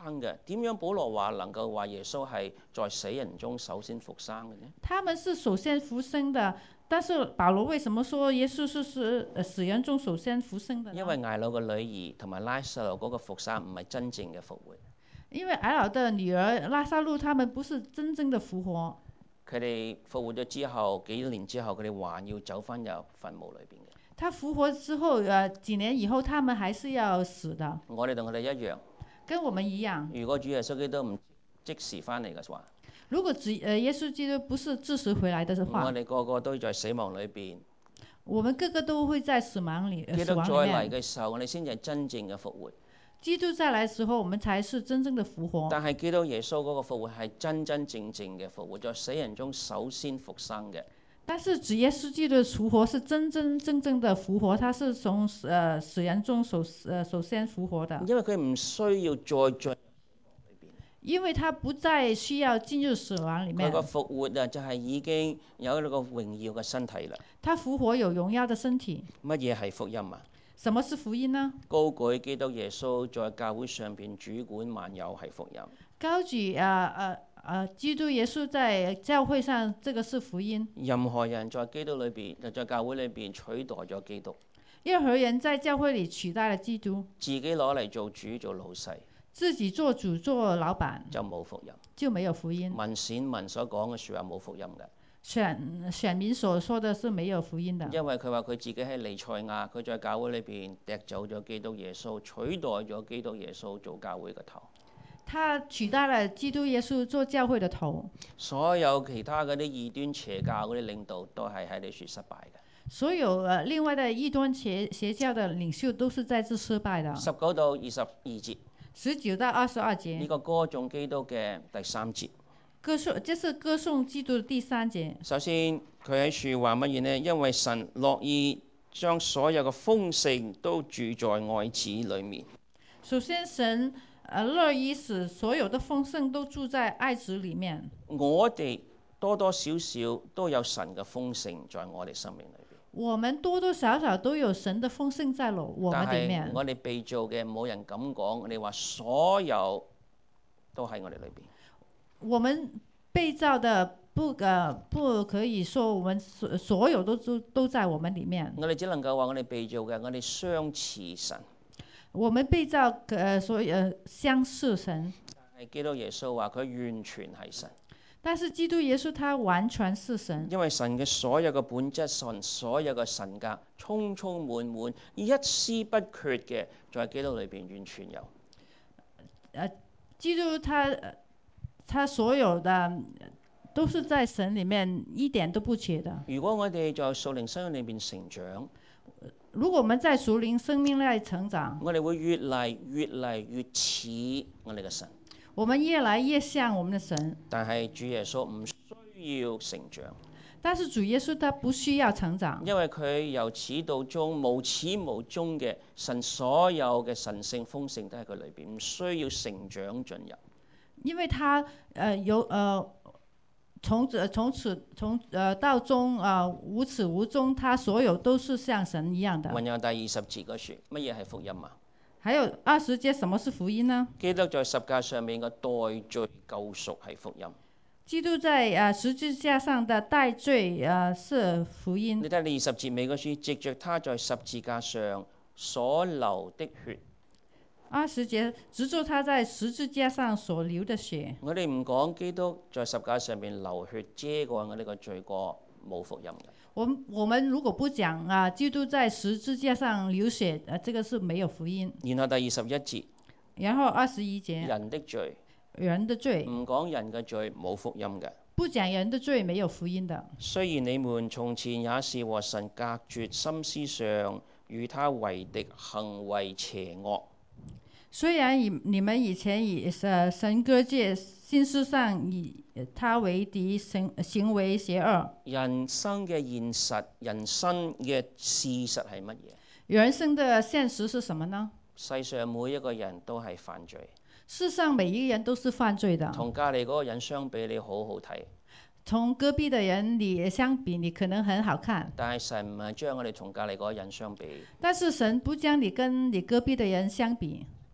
S1: 生嘅。點樣保羅話能夠話耶穌係在死人中首先復生嘅呢？
S2: 他們是首先復生的，但是保羅為什麼說耶穌是死人中首先復生的呢？
S1: 因為睚魯嘅女兒同埋拉撒路嗰個復生唔係真正嘅復活。
S2: 因為睚魯的女兒拉撒路他們不是真正的復活。
S1: 佢哋復活咗之後，幾年之後，佢哋還要走翻入墳墓裏邊嘅。
S2: 他復活之後，幾年以後，他們還是要死的。
S1: 我哋同佢哋一樣，
S2: 跟我們一樣。
S1: 如果主耶穌基督唔即時翻嚟嘅話，
S2: 如果耶穌基督不是即時回來的話，
S1: 我哋個個都在死亡裏邊。
S2: 我們個個都會在死亡裏。
S1: 基督再嚟嘅時候，我哋先至係真正嘅復活。
S2: 基督再來嘅時候，我們才是真正的復活。
S1: 但係基督耶穌嗰個復活係真真正正嘅復活，在死人中首先復生嘅。
S2: 但是主耶穌基督的復活是真真正正的復活，他是從死人中首先復活的。
S1: 因為佢唔需要再進入裏邊，
S2: 因為他不再需要進入死亡裏面。
S1: 佢個復活啊，就係已經有一個榮耀嘅身體啦。
S2: 他復活有榮耀的身體。
S1: 乜嘢係福音啊？
S2: 什麼是福音呢？
S1: 高舉基督耶穌在教會上邊主管萬有係福音。
S2: 高舉基督耶穌在教會上，這個是福音。
S1: 任何人在基督裏邊，在教會裏邊取代咗基督，
S2: 任何人在教會裏取代了基督，
S1: 自己攞嚟做主做老細，
S2: 自己做主做老闆，
S1: 就冇福音，
S2: 就沒有福音。
S1: 民選民所講嘅説話冇福音嘅。
S2: 選民所說的是沒有福音的。
S1: 因為佢話佢自己係彌賽亞，佢在教會裏邊踢走咗基督耶穌，取代咗基督耶穌做教會嘅頭。
S2: 他取代了基督耶穌做教會的頭。
S1: 所有其他嗰啲異端邪教嗰啲領導都係喺呢處失敗嘅。
S2: 所有另外的異端邪教的領袖都是在這失敗的。
S1: 19到22節。
S2: 19到22節。
S1: 呢個歌頌基督嘅第3節。
S2: 這是歌頌基督的第3節。
S1: 首先佢喺處話乜嘢呢？因為神樂意將所有嘅豐盛都住在愛子裏面。
S2: 首先神樂意使所有的豐盛都住在愛子裏面。
S1: 我哋多多少少都有神嘅豐盛在我哋生命裏邊。
S2: 我們多多少少都有神的豐盛在我們裏面。
S1: 但係我哋被造嘅冇人敢講，我哋話所有都喺我哋裏邊。
S2: 我們被造的不可以說我們所有都在我們裏面。
S1: 我哋只能夠話我哋被造嘅，我哋相似神。
S2: 我們被造所以相似神。
S1: 但係基督耶穌話佢完全係神。
S2: 但是基督耶穌他完全是神。
S1: 因為神嘅所有嘅本質，神所有嘅神格，充充滿滿，一絲不缺嘅，在基督裏邊完全有。
S2: 基督他所有的都是在神裏面，一點都不缺的。
S1: 如果我哋在屬靈生命裏邊成長，
S2: 如果我們在屬靈生命裏成長，
S1: 我哋會越嚟越似我哋嘅神。
S2: 我們越來越像我們的神。
S1: 但係主耶穌唔需要成長。
S2: 但是主耶穌他不需要成長，因為
S1: 佢由始到終無始無終嘅神，所有嘅神性豐盛都喺佢裏邊，唔需要成長進入。
S2: 因為他從到終無始無終，他所有都是像神一樣的。
S1: 還有第20節嗰處，乜嘢係福音啊？
S2: 還有20節，什麼是福音呢？
S1: 基督在十架上面嘅代罪救贖係福音。
S2: 基督在十字架上的代罪是福音。
S1: 你睇20節尾嗰處，藉着他在十字架上所流的血。
S2: 20節，藉着他在十字架上所流的血。
S1: 我哋唔講基督在十架上面流血遮過我呢個罪過，冇福音嘅。
S2: 我們如果不講基督在十字架上流血，這個是沒有福音。
S1: 然後第21節。
S2: 然後21節。
S1: 人的罪。
S2: 人的罪。
S1: 唔講人嘅罪，冇福音嘅。
S2: 不講人的罪，沒有福音的。雖
S1: 然你們從前也是和神隔絕，心思上與他為敵，行為邪惡。雖然
S2: 你們以前與神隔絕，心思上以他為敵，行為邪惡。
S1: 人生嘅現實，人生嘅事實係乜嘢？
S2: 人生的現實是什麼呢？
S1: 世上每一個人都係犯罪。
S2: 世上每一個人都是犯罪的。
S1: 同隔離嗰個人相比，你好好睇。
S2: 同隔壁的人你相比，你可能很好看。
S1: 但係神唔係將我哋同隔離嗰個人相比。
S2: 但是神不將你跟你隔壁的人相比。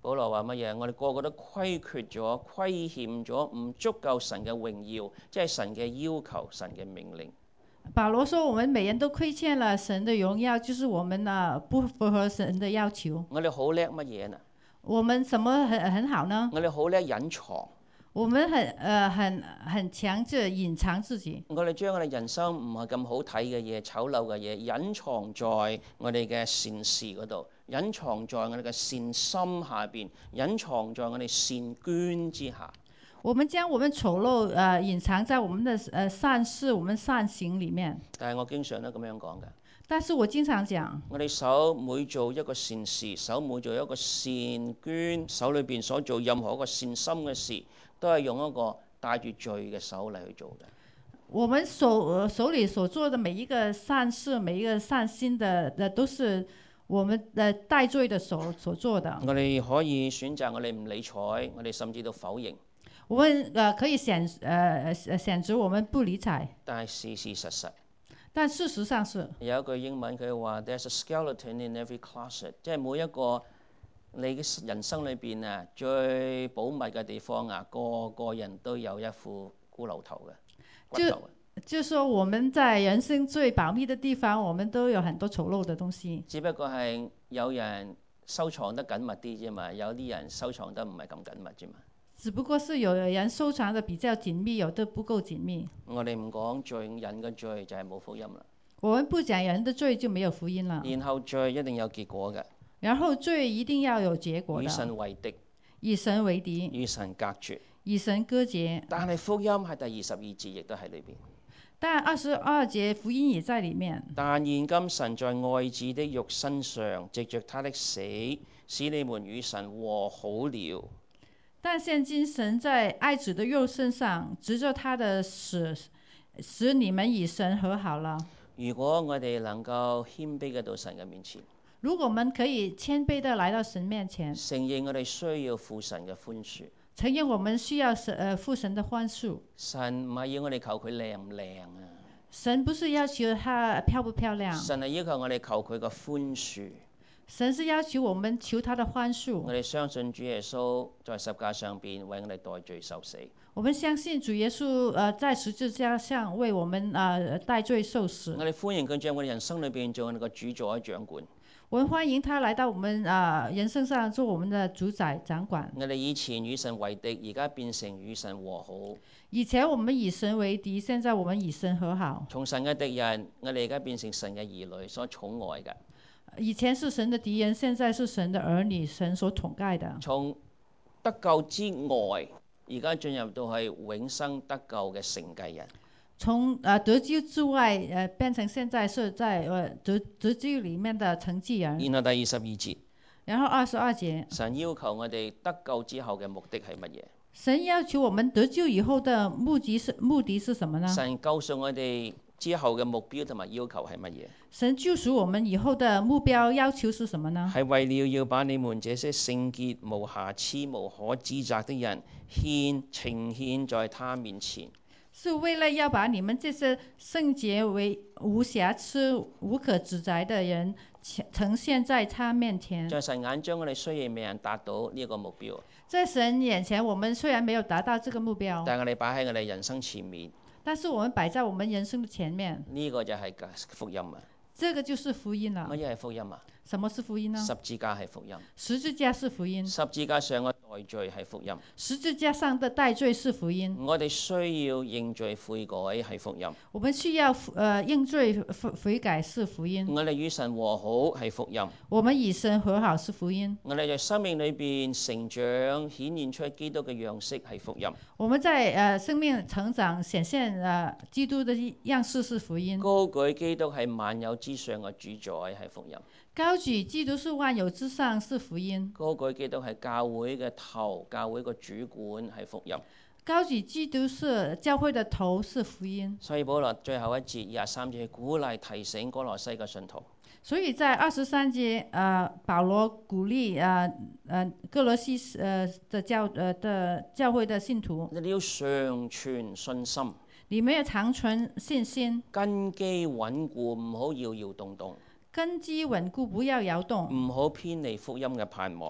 S1: 保羅話乜嘢？我哋個個都虧缺咗、虧欠咗，唔足夠神嘅榮耀，即係神嘅要求、神嘅命令。
S2: 保羅說：我們每人都虧欠了神的榮耀，就是我們不符合神的要求。
S1: 我哋好叻乜嘢呢？
S2: 我們什麼很好呢？
S1: 我哋好叻隱藏。
S2: 我們很強制隱藏自己。
S1: 我哋將我哋人生唔係咁好睇嘅嘢、醜陋嘅嘢隱藏在我哋嘅善事嗰度，隱藏在我哋嘅善心下邊，隱藏在我哋善捐之下。
S2: 我們將我們醜陋隱藏在我們的善事、我們善行裡面。
S1: 但係我經常都咁樣講嘅。
S2: 但是我經常講，
S1: 我哋手每做一個善事，手每做一個善捐，手裏邊所做任何一個善心嘅事，都係用一個帶住罪嘅手嚟去做嘅。
S2: 我們手裏所做的每一個善事、每一個善心的，都是我們帶罪的手所做的。
S1: 我哋可以選擇我哋唔理睬，我哋甚至到否認。
S2: 我們可以選擇我們不理睬，
S1: 但係事實實。
S2: 但事實上是
S1: 有一句英文佢話 There's a skeleton in every closet， 即係每一個你嘅人生裏邊啊最保密嘅地方啊，個個人都有一副骷髏頭嘅骨頭。
S2: 就說我們在人生最保密的地方，我們都有很多醜陋的東西。
S1: 只不過係有人收藏得緊密啲啫嘛，有啲人收藏得唔係咁緊密啫嘛。
S2: 只不過是有人收藏得比較緊密，有的不夠緊密。
S1: 我哋唔講罪，人嘅罪就係冇福音啦。
S2: 我們不講人的罪就沒有福音了。
S1: 然後罪一定有結果嘅。
S2: 然後罪一定要有結果的。
S1: 與神為敵。
S2: 與神為敵。
S1: 與神隔絕。
S2: 與神隔絕。
S1: 但係福音係第22節，亦都喺裏邊。
S2: 但22節福音也在裡面。
S1: 但現今神在愛子的肉身上，藉着他的死，使你們與神和好了。
S2: 但現今神在愛子的肉身上，藉着他的死，使你們與神和好了。
S1: 如果我哋能夠謙卑嘅到神嘅面前，
S2: 如果我們可以謙卑地來到神面前，
S1: 承認我哋需要父神嘅寬恕，
S2: 承認我們需要父神的寬恕。
S1: 神唔係要我哋求佢靚唔靚啊，
S2: 神不是要求他漂不漂亮，
S1: 神係要求我哋求佢嘅寬恕。
S2: 神是要求我們求他的寬恕。
S1: 我哋相信主耶穌在十架上邊為我哋代罪受死。
S2: 我們相信主耶穌在十字架上為我們代罪受死。
S1: 我哋歡迎佢進入我哋人生裏邊做我哋個主宰掌管。
S2: 我們歡迎他來到我們人生上做我們的主宰掌管。
S1: 我哋以前與神為敵，而家變成與神和好。
S2: 以前我們以神為敵，現在我們與神和好。
S1: 從神嘅敵人，我哋而家變成神嘅兒女所寵愛嘅。
S2: 以前是神的敵人，現在是神的兒女，神所寵愛的。
S1: 從得救之外，而家進入到係永生得救嘅承繼人。
S2: 從得救之外，變成現在是在得救裡面的承繼人。
S1: 然後第22節。
S2: 然後22節。
S1: 神要求我哋得救之後嘅目的係乜嘢？
S2: 神要求我們得救以後的目的是什麼呢？
S1: 神告訴我哋之後嘅目標同埋要求係乜嘢？
S2: 神救贖我們以後的目標要求是什麼呢？
S1: 係為了要把你們這些聖潔、無瑕疵、無可指責的人呈獻在他面前。
S2: 是為了要把你們這些聖潔為無瑕疵、無可指責的人呈現在他面前。
S1: 在神眼中，我哋雖然未能達到呢一個目標，
S2: 在神眼前，我們雖然沒有達到這個目標，
S1: 但係我哋擺喺我哋人生前面。
S2: 但是我們擺在我們人生的前面。
S1: 呢個就係福音啊！
S2: 這個就是福音啦。
S1: 乜嘢係福音啊？
S2: 什麼是福音呢？
S1: 十字架係福音。
S2: 十字架是福音。
S1: 十字架上嘅代罪係福音。
S2: 十字架上的代罪是福音。
S1: 我哋需要認罪悔改係福音。
S2: 我們需要認罪悔改是福音。
S1: 我哋與神和好係福音。
S2: 我們與神和好是福音。
S1: 我哋在生命裏邊成長，顯現出基督嘅樣式係福音。
S2: 我們在生命成長顯現基督的樣式是福音。
S1: 高舉基督係萬有之上嘅主宰係福音。
S2: 高舉基督是萬有之上是福音。
S1: 高舉基督係教會嘅頭，教會嘅主管係福音。
S2: 高舉基督是教會的頭是福音。
S1: 所以保羅最後一節23節鼓勵提醒歌羅西嘅信徒。
S2: 所以在23節，保羅鼓勵歌羅西的教會的信徒，
S1: 你要常存信心，
S2: 你們要長存信心，
S1: 根基穩固，唔好搖搖動動。
S2: 根基穩固，不要搖動，
S1: 唔好偏離福音嘅盼望。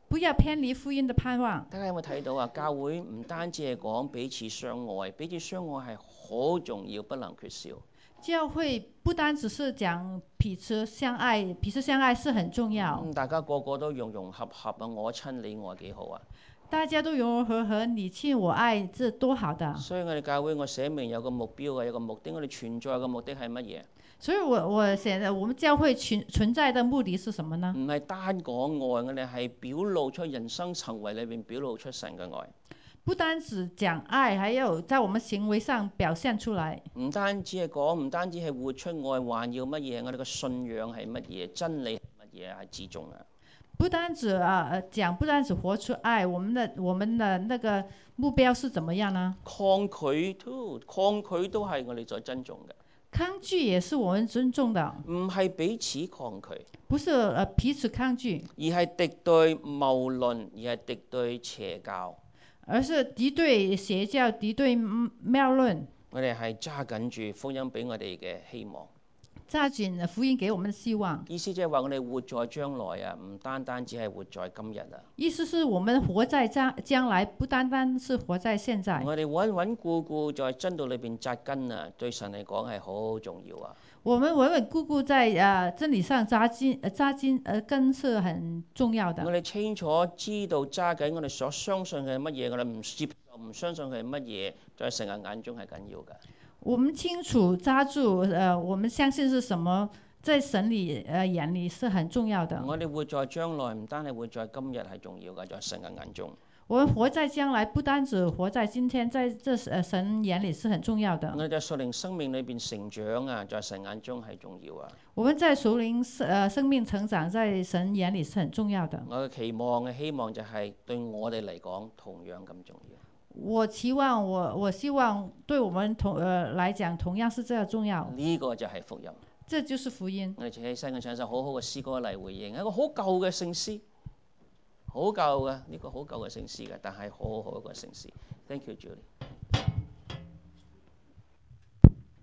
S2: 不要偏離福音的盼望。
S1: 大家有冇睇到啊？教會唔單止係講彼此相愛，彼此相愛係好重要，不能缺少。
S2: 教會不單只是講彼此相愛，彼此相愛是很重要。
S1: 大家個個都融融合合啊，我親你愛幾好啊！
S2: 大家都融融合合，你親我愛，這多好的。
S1: 所以我哋教會我寫明有個目標嘅，有個目的，我哋存在嘅目的係乜嘢？
S2: 所以我寫的，我們教會存在的目的是什麼呢？
S1: 唔係單講愛，我哋係表露出人生行為裏邊表露出神嘅愛。
S2: 不單止講愛，還有在我們行為上表現出來。
S1: 唔單止係講，唔單止係活出愛，還要乜嘢？我哋嘅信仰係乜嘢？真理係乜嘢？係至重啊！
S2: 不單止講，不單止活出愛，我們的那個目標是怎麼樣呢？
S1: 抗拒都係我哋在珍重嘅。
S2: 抗拒也是我們尊重的。
S1: 唔係彼此抗拒，
S2: 不是彼此抗拒，
S1: 而係敵對謬論，而係敵對邪教。
S2: 而是敵對邪教、敵對謬論。
S1: 我哋係揸緊住福音俾我哋嘅希望，
S2: 揸緊福音給我們的希望。
S1: 意思即係話我哋活在將來啊，唔單單只係活在今日啊。
S2: 意思是我們活在將來，不單單是活在現在。
S1: 我哋穩穩固固在真道裏邊扎根啊，對神嚟講係好重要啊。
S2: 我們穩穩固固在真理上扎根是很重要的。
S1: 我哋清楚知道揸緊我哋所相信嘅係乜嘢，我哋唔接受唔相信佢係乜嘢，在神嘅眼中係緊要嘅。
S2: 我們清楚抓住我們相信是什麼，在神眼裏是很重要的。
S1: 我哋活在將來，唔單係活在今日係重要嘅，在神嘅眼中。
S2: 我們活在將來，不單止活在今天，在這神眼裏是很重要的。
S1: 我哋在屬靈生命裏邊成長啊，在神眼中係重要啊。
S2: 我們在屬靈生命成長，在神眼裏是很重要的。
S1: 我嘅期望嘅希望就係對我哋嚟講同樣咁重要。
S2: 我希望對我們來講同樣是這樣重要。
S1: 呢個就係福音。
S2: 這就是福音。
S1: 我哋起身嘅唱首好好嘅詩歌嚟回應，一個好舊嘅聖詩，好舊嘅呢個好舊嘅聖詩嘅，但係好好一個聖詩。Thank you, Julie。